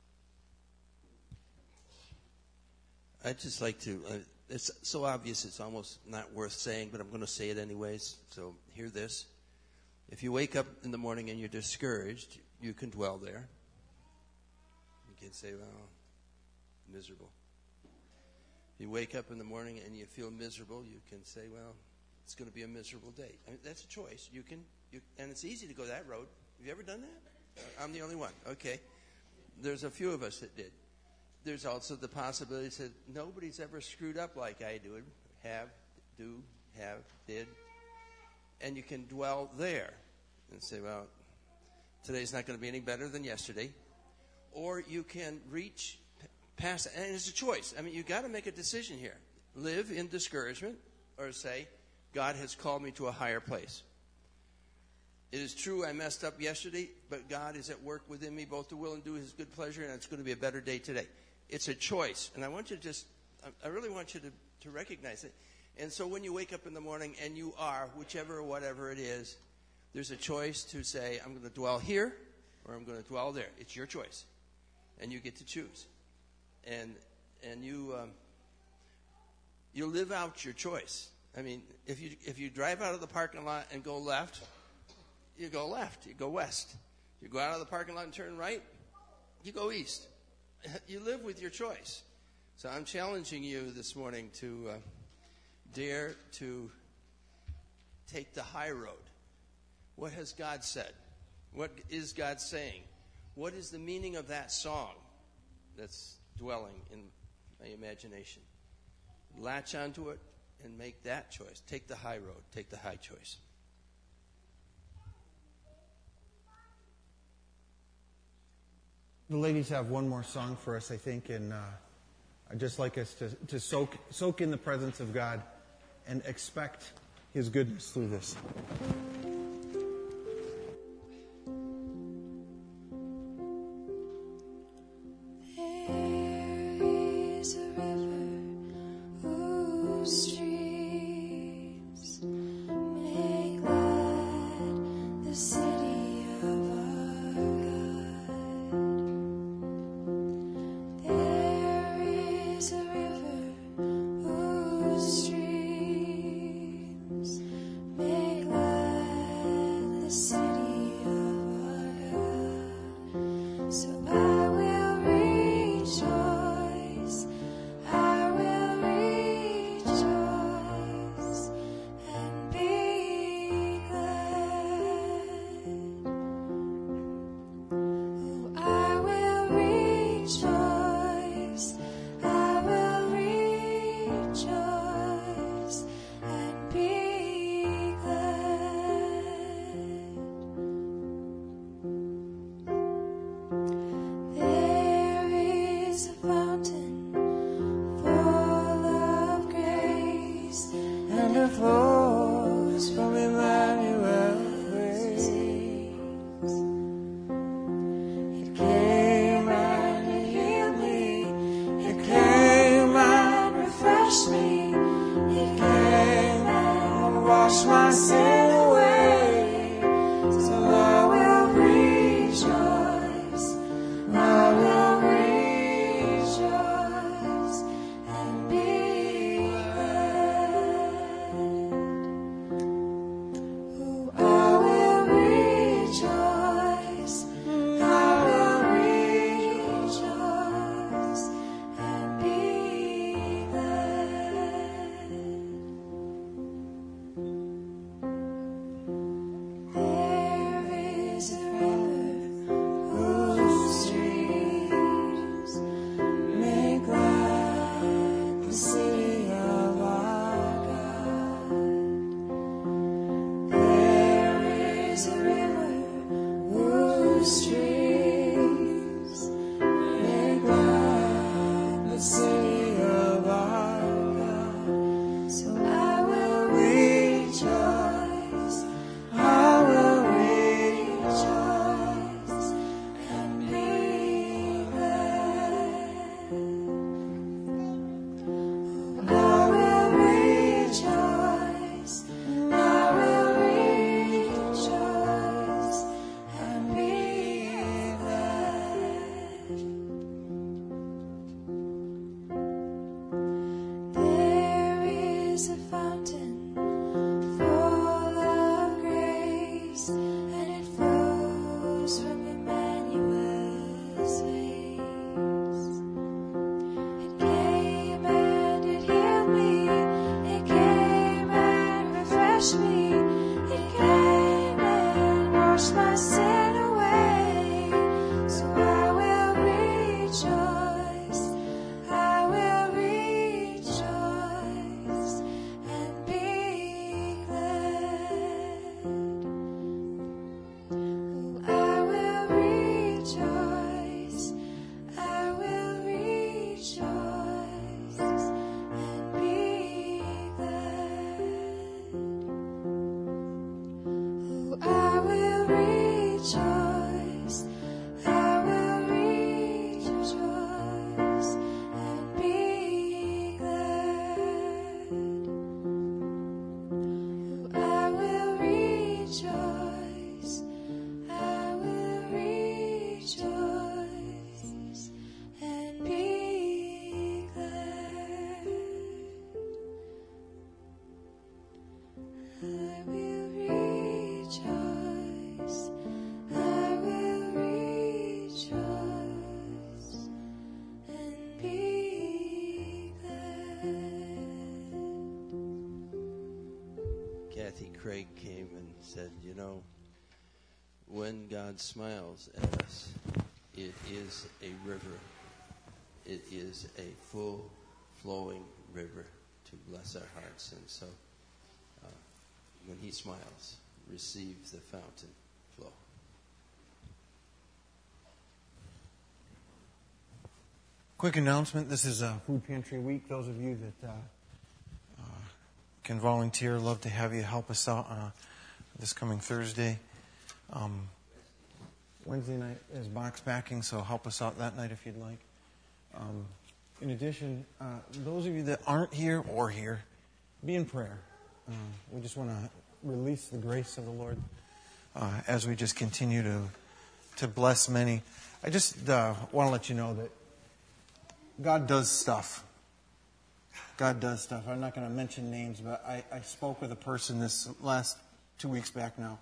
[SPEAKER 4] I'd just like to, it's so obvious it's almost not worth saying, but I'm going to say it anyways, so hear this. If you wake up in the morning and you're discouraged, you can dwell there. You can say, well, miserable. If you wake up in the morning and you feel miserable, you can say, well, it's going to be a miserable day. I mean, that's a choice. And it's easy to go that road. Have you ever done that? I'm the only one. Okay. There's a few of us that did. there's also the possibility that nobody's ever screwed up like I did. And you can dwell there and say, well, today's not going to be any better than yesterday. Or you can reach past, and it's a choice. I mean, you've got to make a decision here. Live in discouragement or say, God has called me to a higher place. It is true I messed up yesterday, but God is at work within me both to will and do his good pleasure, and it's going to be a better day today. It's a choice. And I want you to I really want you to recognize it. And so when you wake up in the morning and you are, whichever or whatever it is, there's a choice to say, I'm going to dwell here or I'm going to dwell there. It's your choice. And you get to choose. And you live out your choice. I mean, if you drive out of the parking lot and go left, you go left. You go west. You go out of the parking lot and turn right, you go east. You live with your choice. So I'm challenging you this morning to dare to take the high road. What has God said? What is God saying? What is the meaning of that song that's dwelling in my imagination? Latch onto it and make that choice. Take the high road. Take the high choice.
[SPEAKER 1] The ladies have one more song for us, I think, and I'd just like us to soak in the presence of God and expect his goodness through this.
[SPEAKER 2] sin away, so I will rejoice.
[SPEAKER 4] Craig came and said, you know, when God smiles at us, it is a river. It is a full flowing river to bless our hearts. And so when he smiles, receive the fountain flow.
[SPEAKER 1] Quick announcement. This is Food Pantry Week. Those of you that can volunteer, love to have you help us out on this coming Thursday. Wednesday night is box packing, so help us out that night if you'd like. In addition, those of you that aren't here or here, be in prayer. We just want to release the grace of the Lord as we just continue to bless many. I just want to let you know that God does stuff. God does stuff. I'm not going to mention names, but I spoke with a person this last 2 weeks back now.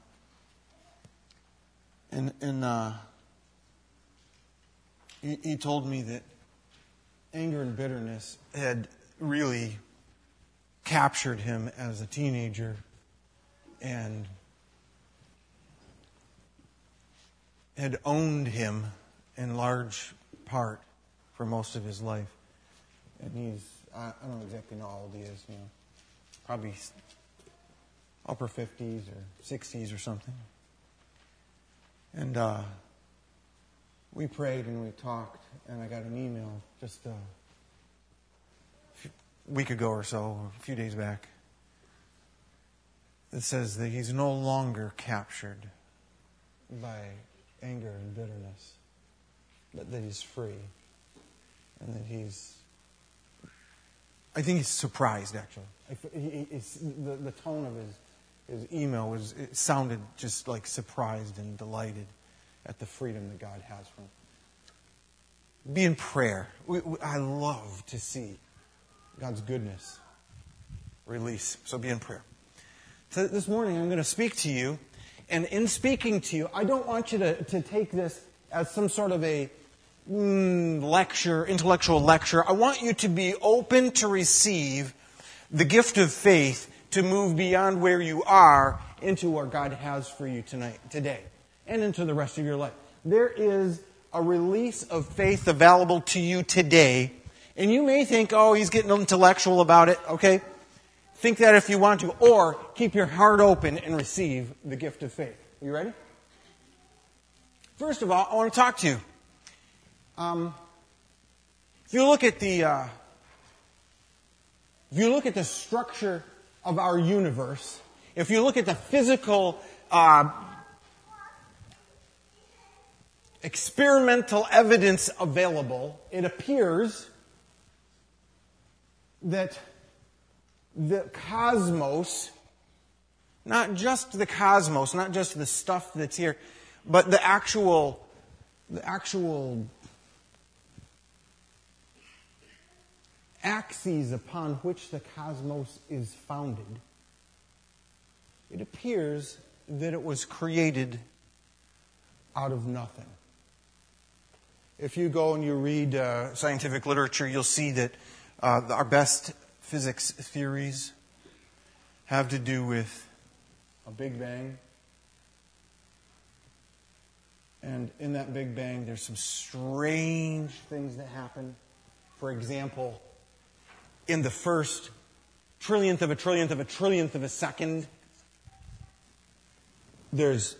[SPEAKER 1] And he told me that anger and bitterness had really captured him as a teenager and had owned him in large part for most of his life. And he's, I don't exactly know how old he is, you know, probably upper 50s or 60s or something. And we prayed and we talked, and I got an email just a week ago or so, a few days back, that says that he's no longer captured by anger and bitterness, but that he's free. And that I think he's surprised, actually. The tone of his email it sounded just like surprised and delighted at the freedom that God has for him. Be in prayer. I love to see God's goodness release. So be in prayer. So this morning I'm going to speak to you. And in speaking to you, I don't want you to take this as some sort of a intellectual lecture. I want you to be open to receive the gift of faith to move beyond where you are into what God has for you today, and into the rest of your life. There is a release of faith available to you today, and you may think, oh, he's getting intellectual about it, okay? Think that if you want to, or keep your heart open and receive the gift of faith. You ready? First of all, I want to talk to you. If you look at the structure of our universe, if you look at the physical experimental evidence available, it appears that the cosmos, not just the cosmos, not just the stuff that's here, but the actual axes upon which the cosmos is founded, it appears that it was created out of nothing. If you go and you read scientific literature, you'll see that our best physics theories have to do with a Big Bang. And in that Big Bang, there's some strange things that happen. For example, in the first trillionth of a trillionth of a trillionth of a second, there's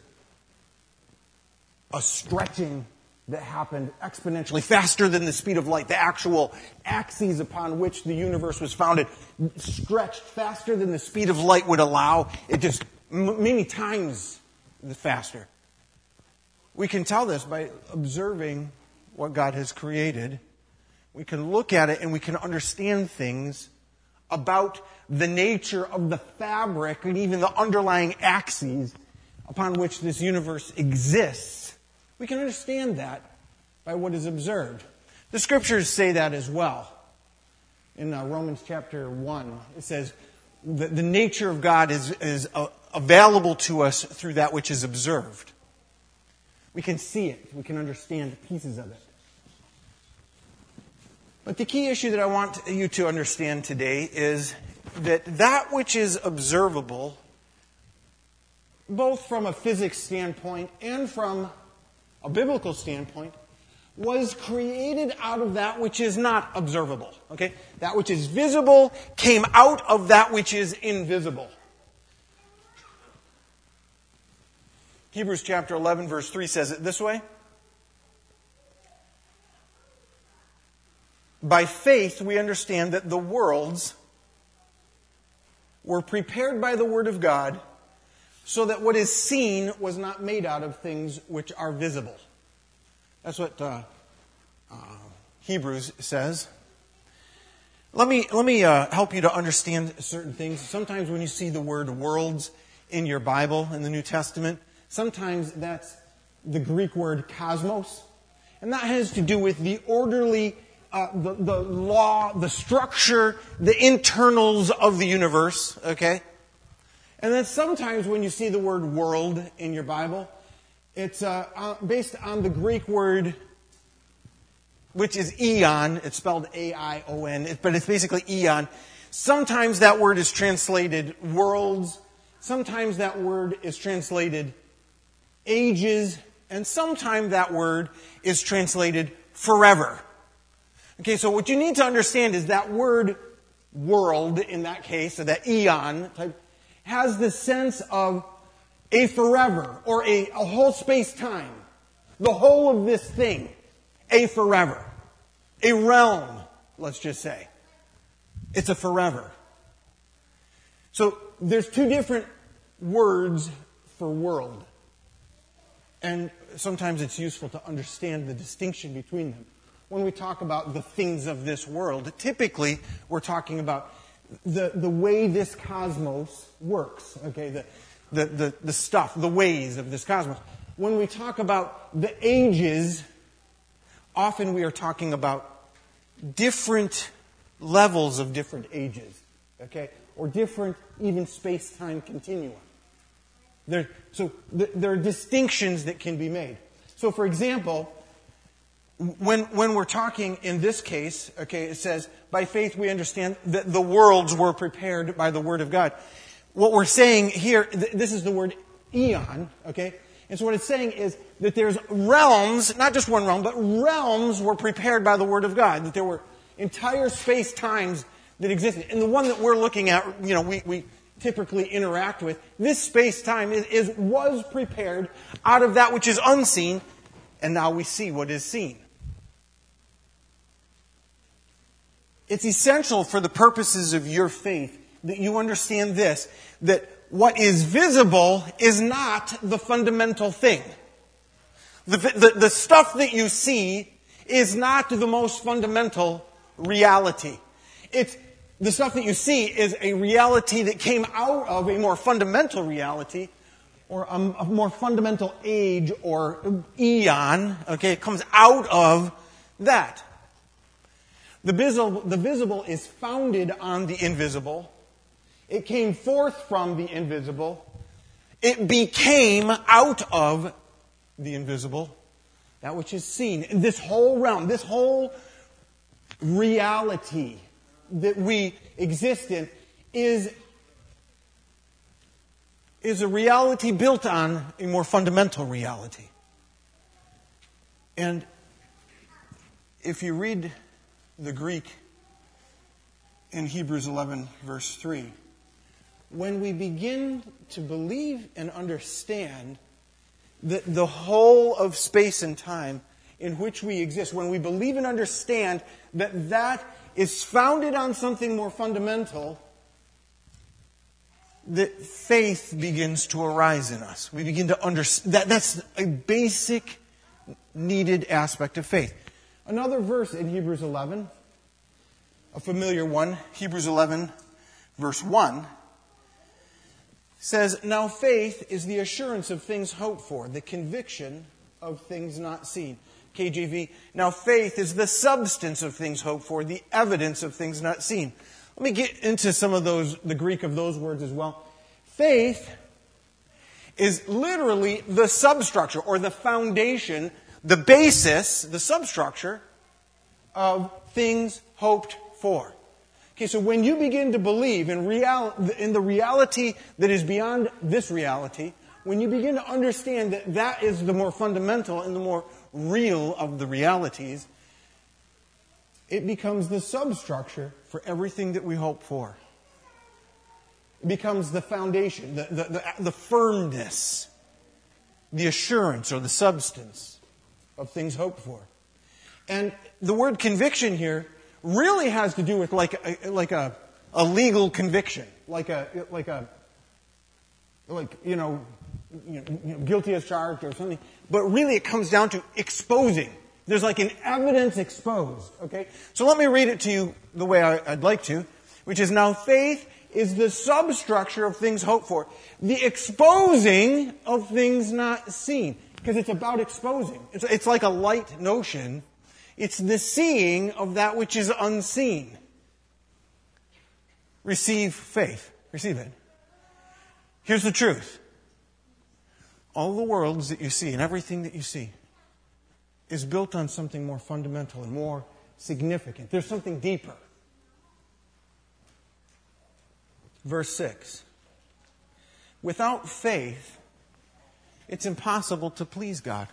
[SPEAKER 1] a stretching that happened exponentially faster than the speed of light. The actual axes upon which the universe was founded stretched faster than the speed of light would allow. It just many times faster. We can tell this by observing what God has created. We can look at it and we can understand things about the nature of the fabric and even the underlying axes upon which this universe exists. We can understand that by what is observed. The Scriptures say that as well. In Romans chapter 1, it says the nature of God is available to us through that which is observed. We can see it. We can understand pieces of it. But the key issue that I want you to understand today is that which is observable both from a physics standpoint and from a biblical standpoint, was created out of that which is not observable. Okay? That which is visible came out of that which is invisible. Hebrews chapter 11, verse 3 says it this way. By faith, we understand that the worlds were prepared by the Word of God, so that what is seen was not made out of things which are visible. That's what Hebrews says. Let me help you to understand certain things. Sometimes when you see the word worlds in your Bible, in the New Testament, sometimes that's the Greek word cosmos. And that has to do with the orderly, the law, the structure, the internals of the universe, okay? And then sometimes when you see the word world in your Bible, it's based on the Greek word, which is eon. It's spelled A-I-O-N, but it's basically eon. Sometimes that word is translated worlds. Sometimes that word is translated ages. And sometimes that word is translated forever. Okay, so what you need to understand is that word world, in that case, or that eon type, has the sense of a forever, or a whole space-time. The whole of this thing. A forever. A realm, let's just say. It's a forever. So there's two different words for world. And sometimes it's useful to understand the distinction between them. When we talk about the things of this world, typically we're talking about the way this cosmos works. Okay, the stuff, the ways of this cosmos. When we talk about the ages, often we are talking about different levels of different ages, okay? Or different even space-time continuum. There are distinctions that can be made. So, for example, when we're talking in this case, okay, it says, by faith we understand that the worlds were prepared by the Word of God. What we're saying here, this is the word eon, okay? And so what it's saying is that there's realms, not just one realm, but realms were prepared by the Word of God. That there were entire space-times that existed. And the one that we're looking at, we typically interact with, this space-time was prepared out of that which is unseen, and now we see what is seen. It's essential for the purposes of your faith that you understand this, that what is visible is not the fundamental thing. The stuff that you see is not the most fundamental reality. The stuff that you see is a reality that came out of a more fundamental reality, or a more fundamental age or eon. Okay, it comes out of that. The visible is founded on the invisible. It came forth from the invisible. It became out of the invisible, that which is seen. This whole realm, this whole reality that we exist in is a reality built on a more fundamental reality. And if you read the Greek in Hebrews 11, verse 3, when we begin to believe and understand that the whole of space and time in which we exist, when we believe and understand that that is founded on something more fundamental, that faith begins to arise in us. We begin to understand that's a basic needed aspect of faith. Another verse in Hebrews 11, a familiar one, Hebrews 11, verse 1, says, now faith is the assurance of things hoped for, the conviction of things not seen. KJV, now faith is the substance of things hoped for, the evidence of things not seen. Let me get into some of the Greek of those words as well. Faith is literally the substructure or the foundation, the basis, the substructure of things hoped for. Okay, so when you begin to believe in the reality that is beyond this reality, when you begin to understand that that is the more fundamental and the more real of the realities, it becomes the substructure for everything that we hope for. It becomes the foundation, the firmness, the assurance or the substance of things hoped for. And the word conviction here really has to do with like a legal conviction, guilty as charged or something. But really it comes down to exposing. There's like an evidence exposed, okay? So let me read it to you the way I'd like to, which is, now faith is the substructure of things hoped for, the exposing of things not seen. Because it's about exposing. It's like a light notion. It's the seeing of that which is unseen. Receive faith. Receive it. Here's the truth. All the worlds that you see and everything that you see is built on something more fundamental and more significant. There's something deeper. Verse 6. Without faith, it's impossible to please God.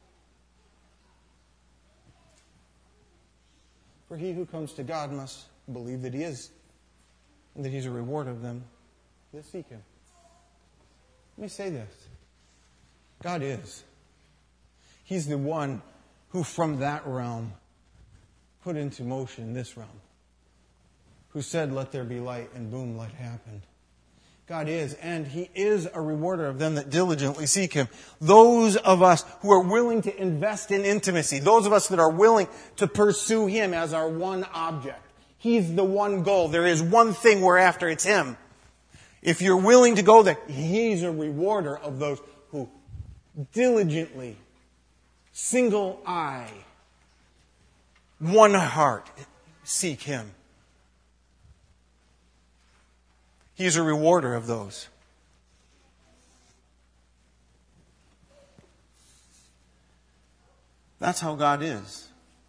[SPEAKER 1] For he who comes to God must believe that He is, and that He's a reward of them that seek Him. Let me say this. God is. He's the one who from that realm put into motion this realm. Who said, let there be light, and boom, light happened. God is, and He is a rewarder of them that diligently seek Him. Those of us who are willing to invest in intimacy, those of us that are willing to pursue Him as our one object. He's the one goal. There is one thing we're after, it's Him. If you're willing to go there, He's a rewarder of those who diligently, single eye, one heart, seek Him. He's a rewarder of those. That's how God is.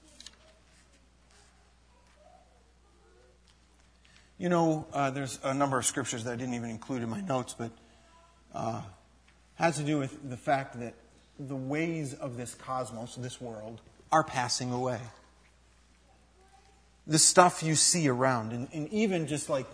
[SPEAKER 1] You know, there's a number of scriptures that I didn't even include in my notes, but has to do with the fact that the ways of this cosmos, this world, are passing away. The stuff you see around, and even just like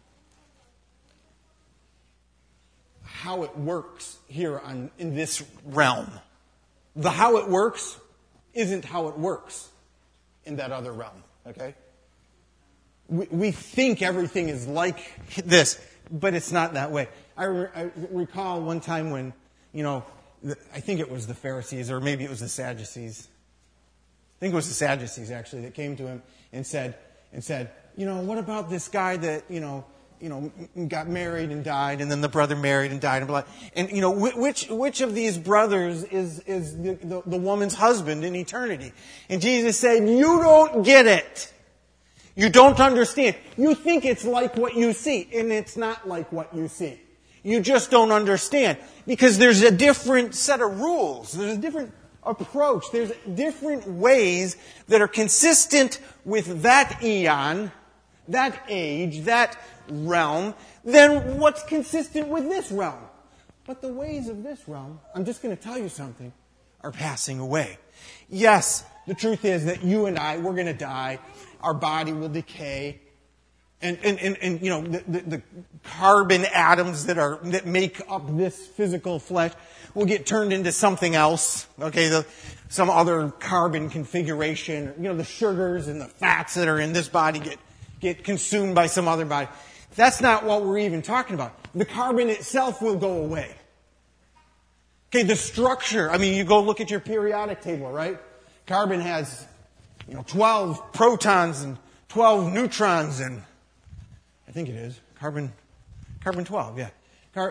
[SPEAKER 1] how it works here in this realm. The how it works isn't how it works in that other realm, okay? We think everything is like this, but it's not that way. I recall one time when, I think it was the Pharisees, or maybe it was the Sadducees. I think it was the Sadducees, actually, that came to him and said, what about this guy that, got married and died, and then the brother married and died, and blah. And which of these brothers is the woman's husband in eternity? And Jesus said, "You don't get it. You don't understand. You think it's like what you see, and it's not like what you see. You just don't understand because there's a different set of rules. There's a different approach. There's different ways that are consistent with that eon, that age, that realm, than what's consistent with this realm. But the ways of this realm, I'm just going to tell you something, are passing away. Yes, the truth is that you and I, we're going to die. Our body will decay. And the carbon atoms that make up this physical flesh will get turned into something else. Okay, some other carbon configuration. The sugars and the fats that are in this body get consumed by some other body. That's not what we're even talking about. The carbon itself will go away. Okay, the structure. You go look at your periodic table, right? Carbon has, 12 protons and 12 neutrons, and I think it is carbon 12. Yeah,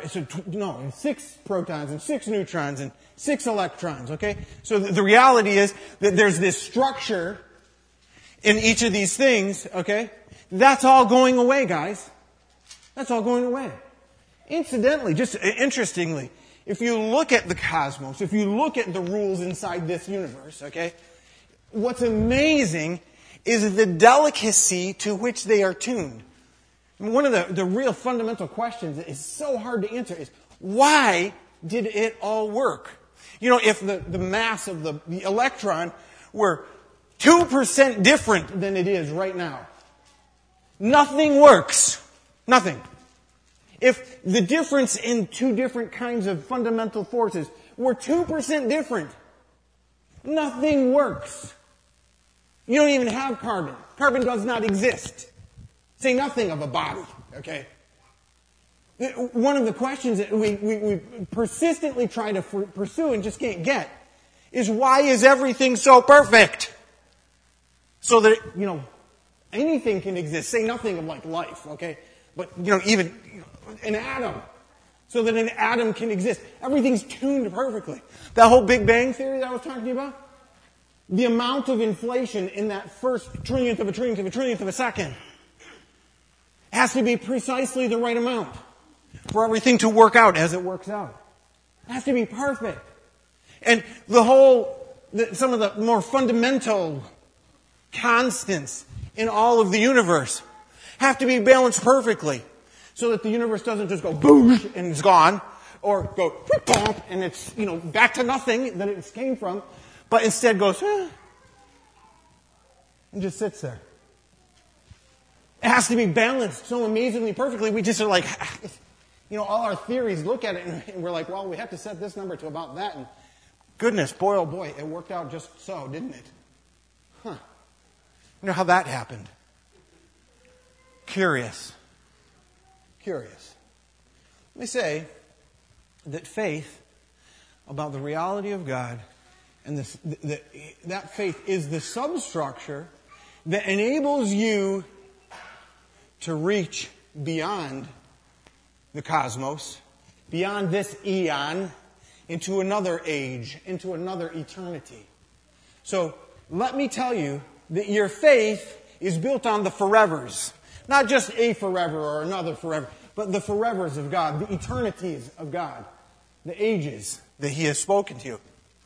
[SPEAKER 1] 6 protons and 6 neutrons and 6 electrons. Okay, so the reality is that there's this structure in each of these things. Okay, that's all going away, guys. That's all going away. Incidentally, just interestingly, if you look at the cosmos, if you look at the rules inside this universe, okay, what's amazing is the delicacy to which they are tuned. And one of the real fundamental questions that is so hard to answer is, why did it all work? You know, if the mass of the electron were 2% different than it is right now, nothing works. Nothing. If the difference in two different kinds of fundamental forces were 2% different, nothing works. You don't even have carbon. Carbon does not exist. Say nothing of a body, okay? One of the questions that we persistently try to pursue and just can't get is, why is everything so perfect? So that, anything can exist. Say nothing of like life, okay? But, even an atom. So that an atom can exist. Everything's tuned perfectly. That whole Big Bang theory that I was talking to you about, the amount of inflation in that first trillionth of a trillionth of a trillionth of a second has to be precisely the right amount for everything to work out as it works out. It has to be perfect. And some of the more fundamental constants in all of the universe have to be balanced perfectly so that the universe doesn't just go boosh and it's gone, or go bump and it's, back to nothing that it came from, but instead goes, and just sits there. It has to be balanced so amazingly perfectly. We just are like, all our theories look at it and we're like, well, we have to set this number to about that. And goodness, boy, oh boy, it worked out just so, didn't it? Huh. I wonder how that happened. Curious. Let me say that faith about the reality of God, and that faith is the substructure that enables you to reach beyond the cosmos, beyond this eon, into another age, into another eternity. So let me tell you that your faith is built on the forevers. Not just a forever or another forever, but the forevers of God, the eternities of God, the ages that He has spoken to you.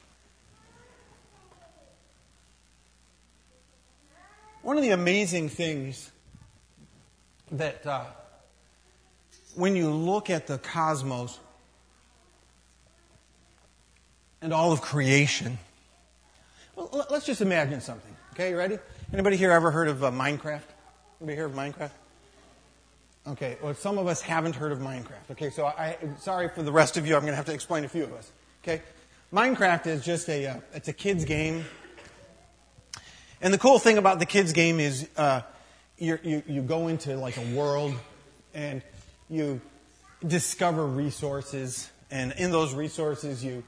[SPEAKER 1] One of the amazing things that when you look at the cosmos and all of creation, well, let's just imagine something. Okay, you ready? Anybody here ever heard of Minecraft? Anybody heard of Minecraft? Okay, well, some of us haven't heard of Minecraft. Okay, so sorry for the rest of you. I'm going to have to explain a few of us. Okay, Minecraft is just it's a kid's game. And the cool thing about the kids' game is you go into like a world and you discover resources, and in those resources you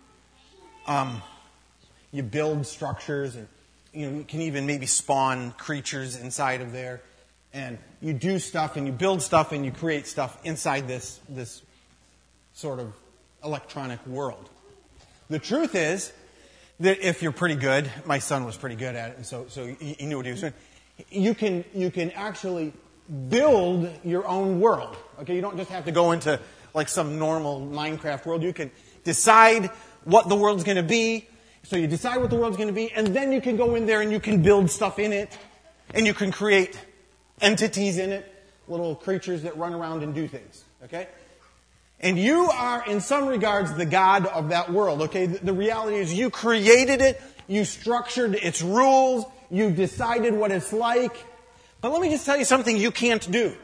[SPEAKER 1] build structures, and you can even maybe spawn creatures inside of there, and you do stuff and you build stuff and you create stuff inside this sort of electronic world. The truth is that if you're pretty good, my son was pretty good at it, and so he knew what he was doing. You can actually build your own world. Okay, you don't just have to go into like some normal Minecraft world. You can decide what the world's going to be. So you decide what the world's going to be, and then you can go in there and you can build stuff in it, and you can create entities in it, little creatures that run around and do things. Okay? And you are, in some regards, the God of that world. Okay? The reality is you created it, you structured its rules, you decided what it's like. But let me just tell you something you can't do.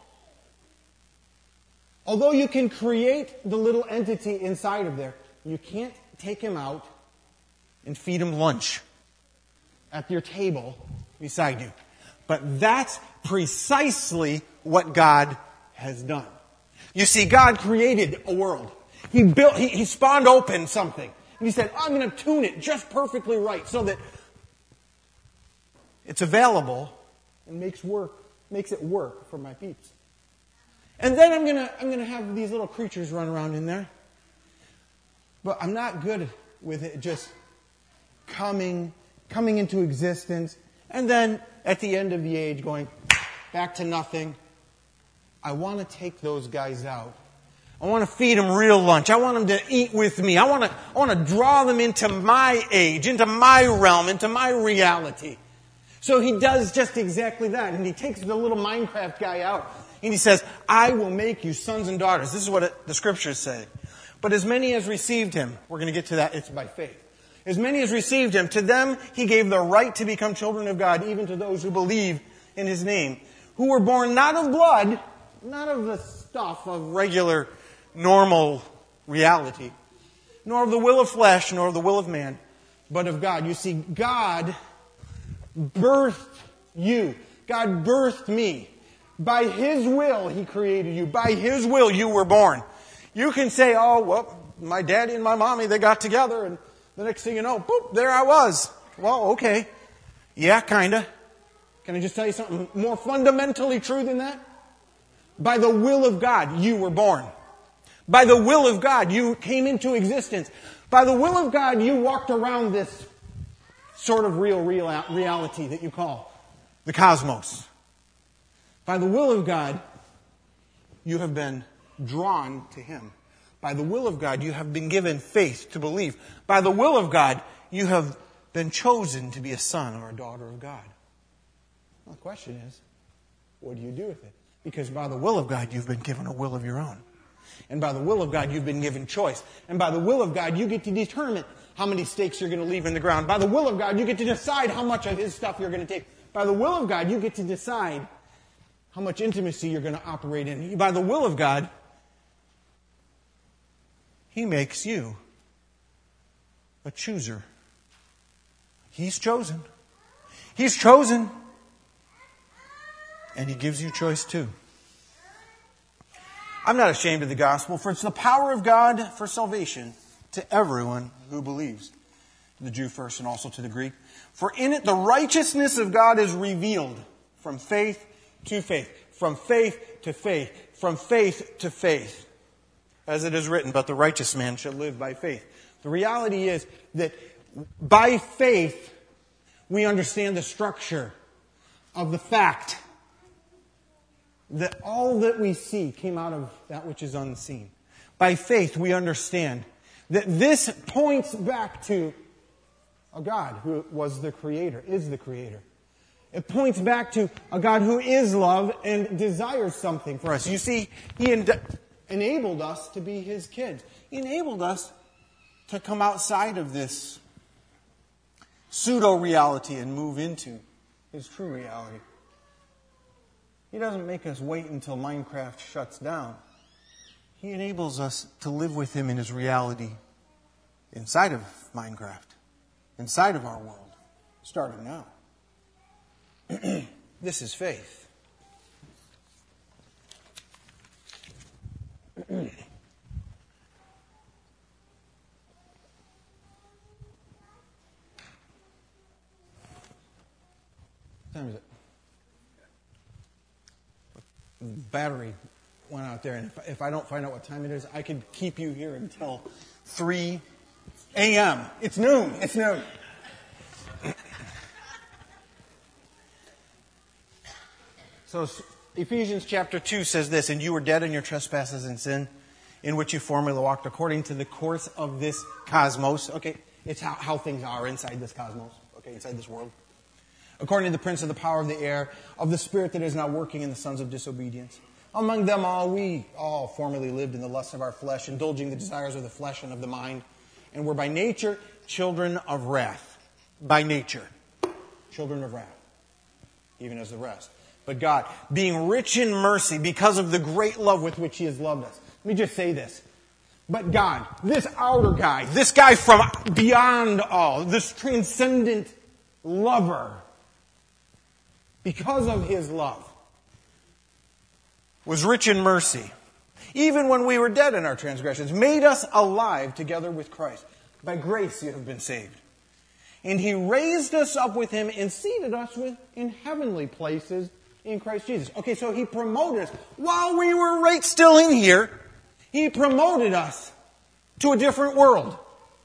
[SPEAKER 1] Although you can create the little entity inside of there, you can't take him out and feed him lunch at your table beside you. But that's precisely what God has done. You see, God created a world. He spawned open something. And He said, I'm going to tune it just perfectly right so that it's available and makes it work for my peeps. And then I'm going to have these little creatures run around in there. But I'm not good with it just coming into existence, and then at the end of the age going back to nothing. I want to take those guys out. I want to feed them real lunch. I want them to eat with me. I want to draw them into my age, into my realm, into my reality. So He does just exactly that, and He takes the little Minecraft guy out, and He says, I will make you sons and daughters. This is what the Scriptures say. But as many as received him, we're going to get to that, it's by faith. As many as received him, to them he gave the right to become children of God, even to those who believe in his name, who were born not of blood, not of the stuff of regular, normal reality, nor of the will of flesh, nor of the will of man, but of God. You see, God birthed you. God birthed me. By his will, he created you. By his will, you were born. You can say, oh, well, my daddy and my mommy, they got together, and the next thing you know, boop, there I was. Well, okay. Yeah, kinda. Can I just tell you something more fundamentally true than that? By the will of God, you were born. By the will of God, you came into existence. By the will of God, you walked around this sort of real reality that you call the cosmos. By the will of God, you have been drawn to him. By the will of God, you have been given faith to believe. By the will of God, you have been chosen to be a son or a daughter of God. Well, the question is, what do you do with it? Because by the will of God, you've been given a will of your own. And by the will of God, you've been given choice. And by the will of God, you get to determine how many stakes you're going to leave in the ground. By the will of God, you get to decide how much of his stuff you're going to take. By the will of God, you get to decide how much intimacy you're going to operate in. By the will of God, he makes you a chooser. He's chosen. He's chosen. And he gives you choice too. I'm not ashamed of the gospel, for it's the power of God for salvation to everyone who believes. To the Jew first and also to the Greek. For in it the righteousness of God is revealed from faith to faith. From faith to faith. From faith to faith. As it is written, but the righteous man shall live by faith. The reality is that by faith we understand the structure of the fact that all that we see came out of that which is unseen. By faith, we understand that this points back to a God who was the Creator, is the Creator. It points back to a God who is love and desires something for us. You see, he enabled us to be his kids. He enabled us to come outside of this pseudo-reality and move into his true reality. He doesn't make us wait until Minecraft shuts down. He enables us to live with him in his reality inside of Minecraft, inside of our world, starting now. This is faith. What time is it? Battery went out there, and if I don't find out what time it is, I could keep you here until 3 a.m. It's noon. It's noon. So Ephesians chapter 2 says this, and you were dead in your trespasses and sin, in which you formerly walked according to the course of this cosmos. Okay, it's how things are inside this cosmos. Okay, inside this world. According to the prince of the power of the air, of the spirit that is now working in the sons of disobedience. Among them all we all formerly lived in the lusts of our flesh, indulging the desires of the flesh and of the mind, and were by nature children of wrath. By nature, children of wrath, even as the rest. But God, being rich in mercy because of the great love with which he has loved us. Let me just say this. But God, this outer guy, this guy from beyond all, this transcendent lover, because of his love, was rich in mercy. Even when we were dead in our transgressions, made us alive together with Christ. By grace you have been saved. And he raised us up with him and seated us in heavenly places in Christ Jesus. Okay, so he promoted us. While we were right still in here, he promoted us to a different world.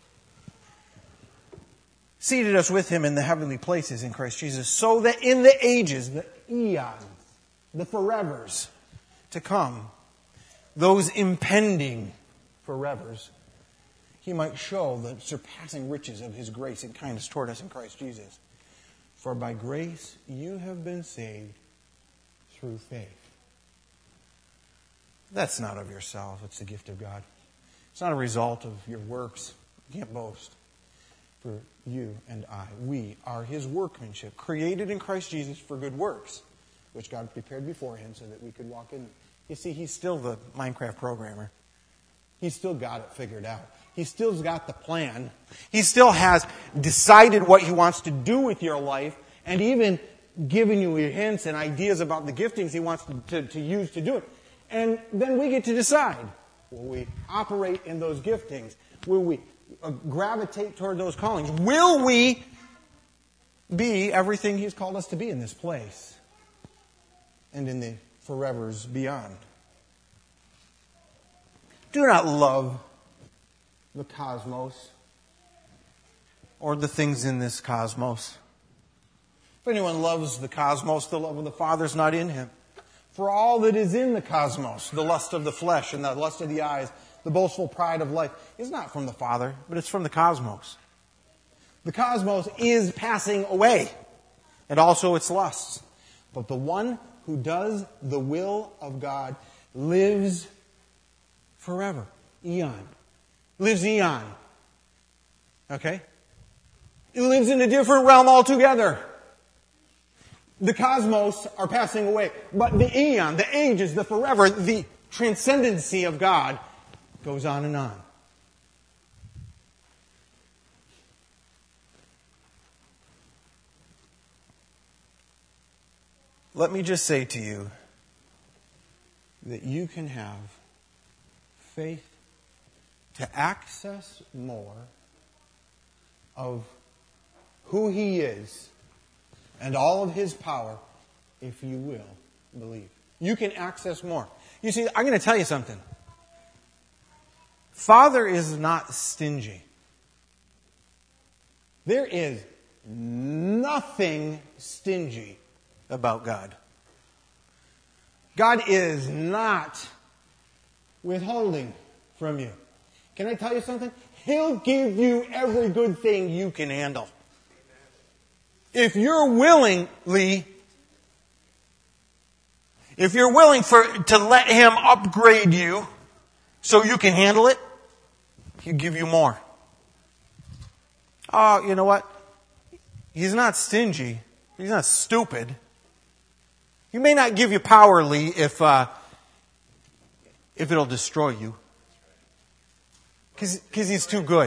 [SPEAKER 1] Seated us with him in the heavenly places in Christ Jesus, so that in the ages, the eons, the forevers to come, those impending forevers, he might show the surpassing riches of his grace and kindness toward us in Christ Jesus. For by grace you have been saved through faith. That's not of yourself, it's the gift of God. It's not a result of your works. You can't boast. For you and I, we are His workmanship, created in Christ Jesus for good works, which God prepared beforehand so that we could walk in. You see, He's still the Minecraft programmer. He's still got it figured out. He still's got the plan. He still has decided what He wants to do with your life, and even given you hints and ideas about the giftings He wants to use to do it. And then we get to decide. Will we operate in those giftings? Will we gravitate toward those callings? Will we be everything He's called us to be in this place and in the forevers beyond? Do not love the cosmos or the things in this cosmos. If anyone loves the cosmos, the love of the Father is not in him. For all that is in the cosmos, the lust of the flesh and the lust of the eyes, the boastful pride of life, is not from the Father, but it's from the cosmos. The cosmos is passing away, and also its lusts. But the one who does the will of God lives forever. Eon. Lives eon. Okay? He lives in a different realm altogether. The cosmos are passing away, but the eon, the ages, the forever, the transcendency of God goes on and on. Let me just say to you that you can have faith to access more of who He is and all of His power if you will believe. You can access more. You see, I'm going to tell you something. Father is not stingy. There is nothing stingy about God. God is not withholding from you. Can I tell you something? He'll give you every good thing you can handle. If you're willing to let Him upgrade you so you can handle it, He'll give you more. Oh, you know what? He's not stingy. He's not stupid. He may not give you power, Lee, if it'll destroy you. Because He's too good.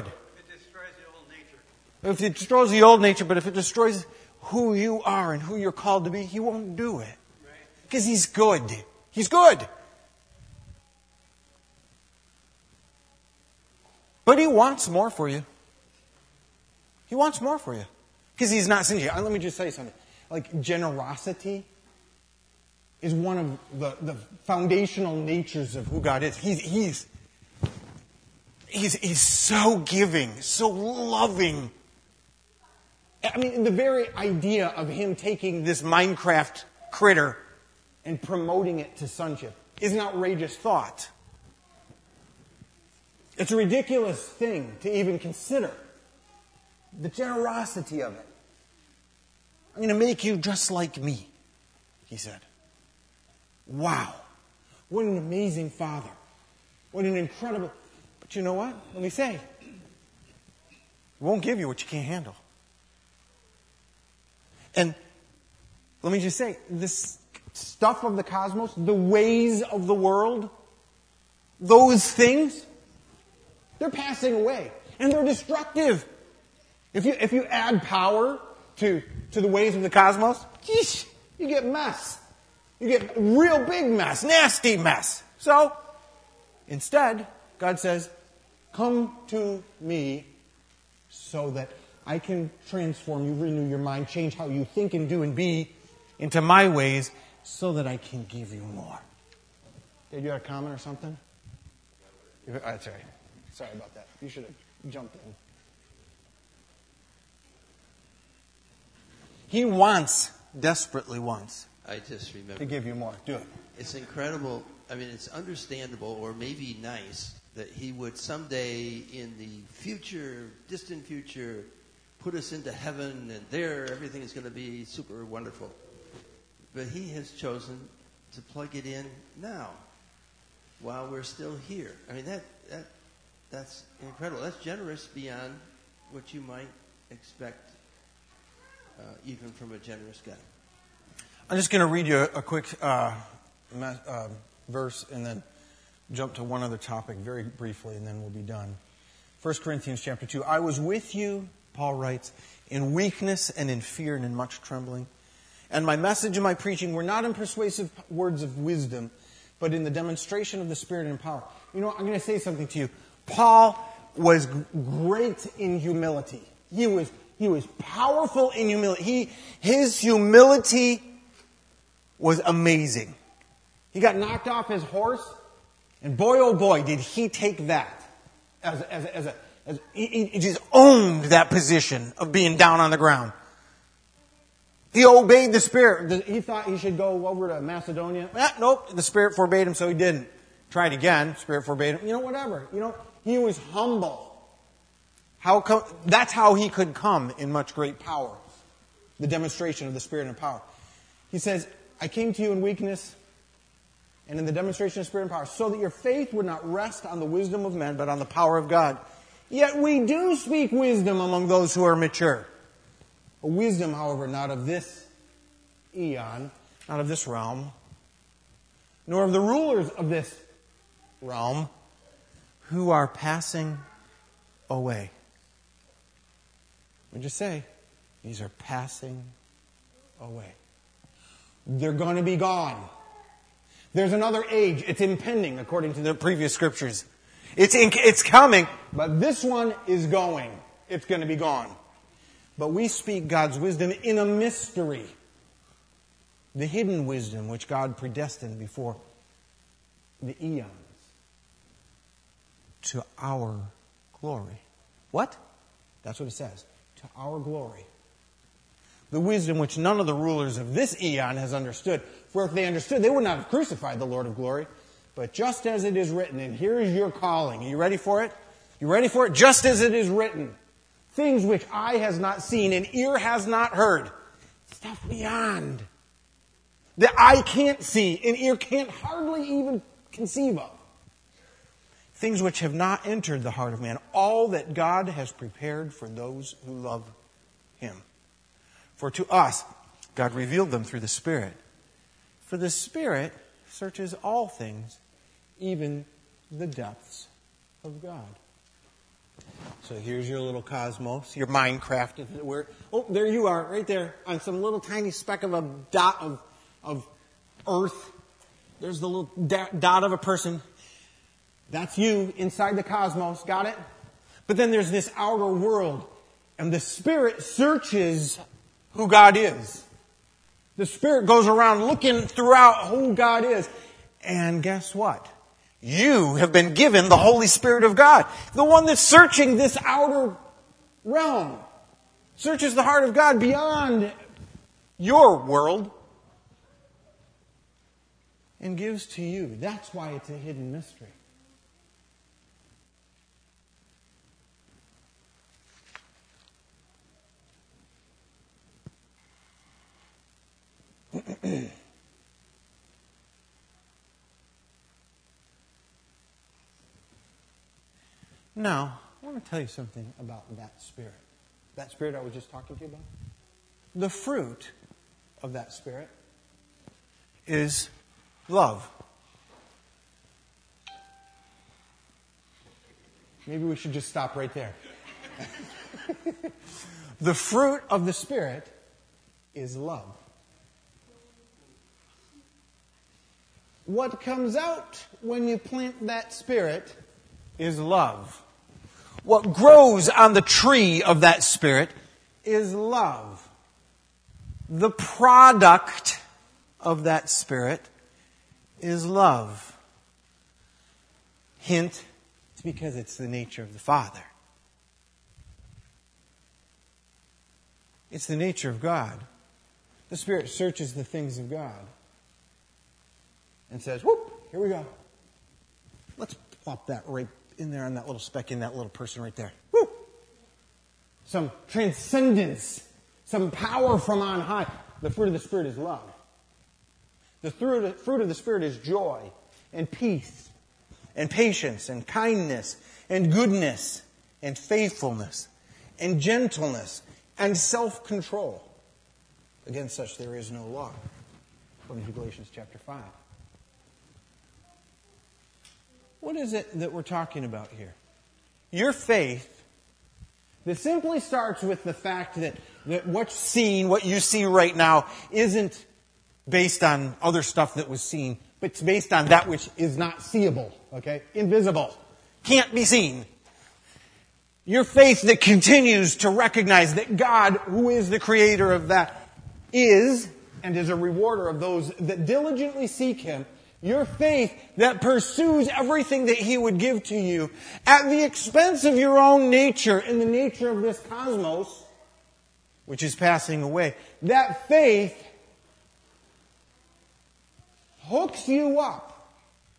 [SPEAKER 1] If it destroys the old nature, but if it destroys who you are and who you're called to be, He won't do it. Because He's good. He's good. But He wants more for you. He wants more for you. Because He's not stingy. Let me just tell you something. Like, generosity is one of the foundational natures of who God is. He's so giving, so loving. I mean, the very idea of Him taking this Minecraft critter and promoting it to sonship is an outrageous thought. It's a ridiculous thing to even consider. The generosity of it. I'm going to make you just like me, He said. Wow. What an amazing Father. What an incredible... But you know what? Let me say. He won't give you what you can't handle. And let me just say, this stuff of the cosmos, the ways of the world, those things, they're passing away. And they're destructive. If you add power to the ways of the cosmos, yeesh, you get mess. You get real big mess, nasty mess. So, instead, God says, come to me so that I can transform you, renew your mind, change how you think and do and be into my ways so that I can give you more. Did you have a comment or something? That's all right. Sorry about that. You should have jumped in. He wants, desperately wants,
[SPEAKER 4] I just remember
[SPEAKER 1] to give you more. Do it.
[SPEAKER 4] It's incredible. I mean, it's understandable or maybe nice that He would someday in the future, distant future, put us into heaven and there everything is going to be super wonderful. But He has chosen to plug it in now while we're still here. I mean, That's incredible. That's generous beyond what you might expect, even from a generous God.
[SPEAKER 1] I'm just going to read you a quick verse and then jump to one other topic very briefly, and then we'll be done. 1 Corinthians chapter 2. I was with you, Paul writes, in weakness and in fear and in much trembling. And my message and my preaching were not in persuasive words of wisdom, but in the demonstration of the Spirit and power. You know, I'm going to say something to you. Paul was great in humility. He was powerful in humility. His humility was amazing. He got knocked off his horse, and boy, oh boy, did he take that. He just owned that position of being down on the ground. He obeyed the Spirit. He thought he should go over to Macedonia. Nope, the Spirit forbade him, so he didn't. Tried again, Spirit forbade him. Whatever. He was humble. That's how he could come in much great power. The demonstration of the Spirit and power. He says, I came to you in weakness and in the demonstration of Spirit and power, so that your faith would not rest on the wisdom of men, but on the power of God. Yet we do speak wisdom among those who are mature. A wisdom, however, not of this eon, not of this realm, nor of the rulers of this realm, who are passing away. Let me just say, these are passing away. They're going to be gone. There's another age. It's impending, according to the previous scriptures. It's coming, but this one is going. It's going to be gone. But we speak God's wisdom in a mystery. The hidden wisdom which God predestined before the eons to our glory. What? That's what it says. To our glory. The wisdom which none of the rulers of this eon has understood. For if they understood, they would not have crucified the Lord of glory. But just as it is written, and here is your calling. Are you ready for it? You ready for it? Just as it is written. Things which eye has not seen and ear has not heard. Stuff beyond. That eye can't see and ear can't hardly even conceive of. Things which have not entered the heart of man. All that God has prepared for those who love Him. For to us, God revealed them through the Spirit. For the Spirit searches all things, even the depths of God. So here's your little cosmos, your Minecraft, if it were. Oh, there you are, right there, on some little tiny speck of a dot of Earth. There's the little dot of a person. That's you inside the cosmos, got it? But then there's this outer world, and the Spirit searches who God is. The Spirit goes around looking throughout who God is. And guess what? You have been given the Holy Spirit of God. The one that's searching this outer realm. Searches the heart of God beyond your world. And gives to you. That's why it's a hidden mystery. Now, I want to tell you something about that Spirit. That Spirit I was just talking to you about. The fruit of that Spirit is love. Maybe we should just stop right there. The fruit of the Spirit is love. What comes out when you plant that Spirit is love. What grows on the tree of that Spirit is love. The product of that Spirit is love. Hint, it's because it's the nature of the Father. It's the nature of God. The Spirit searches the things of God and says, whoop, here we go. Let's plop that right in there on that little speck in that little person right there. Woo! Some transcendence, some power from on high. The fruit of the Spirit is love. The fruit of the Spirit is joy and peace and patience and kindness and goodness and faithfulness and gentleness and self-control. Against such there is no law. According to Galatians chapter 5. What is it that we're talking about here? Your faith that simply starts with the fact that what's seen, what you see right now, isn't based on other stuff that was seen, but it's based on that which is not seeable, okay? Invisible. Can't be seen. Your faith that continues to recognize that God, who is the creator of that, is and is a rewarder of those that diligently seek Him. Your faith that pursues everything that He would give to you at the expense of your own nature and the nature of this cosmos, which is passing away. That faith hooks you up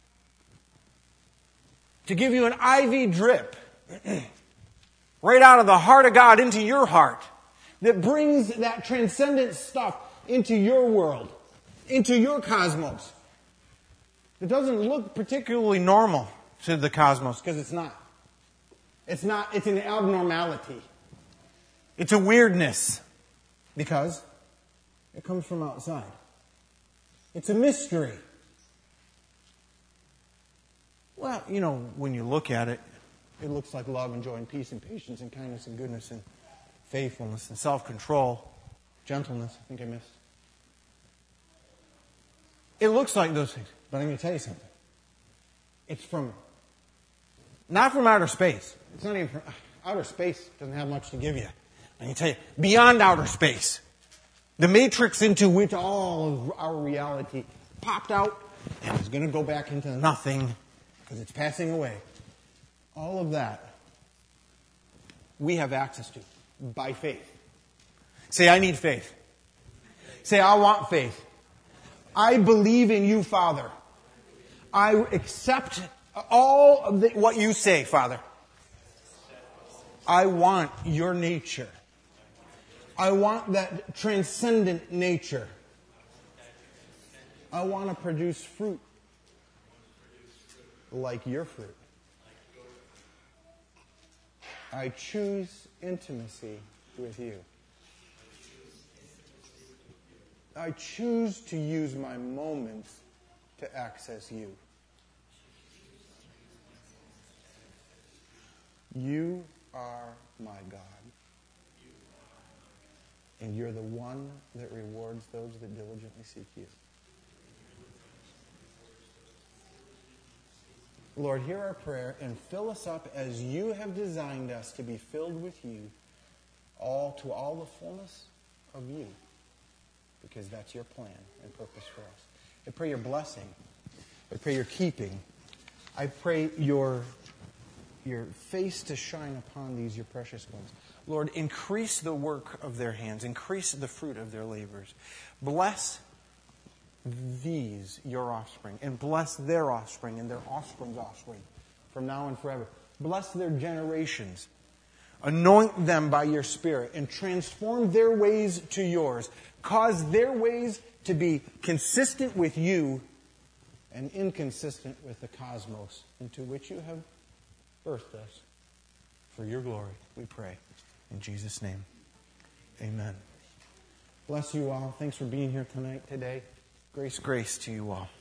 [SPEAKER 1] to give you an IV drip right out of the heart of God into your heart that brings that transcendent stuff into your world, into your cosmos. It doesn't look particularly normal to the cosmos because it's not. It's an abnormality. It's a weirdness because it comes from outside. It's a mystery. Well, when you look at it, it looks like love and joy and peace and patience and kindness and goodness and faithfulness and self-control, gentleness, I think I missed. It looks like those things. But I'm going to tell you something. It's not from outer space. It's not even from outer space. Doesn't have much to give you. I'm going to tell you, beyond outer space, the matrix into which all of our reality popped out and is going to go back into nothing because it's passing away. All of that we have access to by faith. Say, I need faith. Say, I want faith. I believe in you, Father. I accept all of what you say, Father. I want your nature. I want that transcendent nature. I want to produce fruit like your fruit. I choose intimacy with you. I choose to use my moments to access you. You are my God. And you're the one that rewards those that diligently seek you. Lord, hear our prayer and fill us up as you have designed us to be filled with you, to all the fullness of you. Because that's your plan and purpose for us. I pray your blessing. I pray your keeping. I pray your face to shine upon these, your precious ones. Lord, increase the work of their hands. Increase the fruit of their labors. Bless these, your offspring, and bless their offspring and their offspring's offspring from now and forever. Bless their generations. Anoint them by your Spirit and transform their ways to yours. Cause their ways to be consistent with you and inconsistent with the cosmos into which you have birthed us. For your glory, we pray. In Jesus' name, amen. Bless you all. Thanks for being here today. Grace to you all.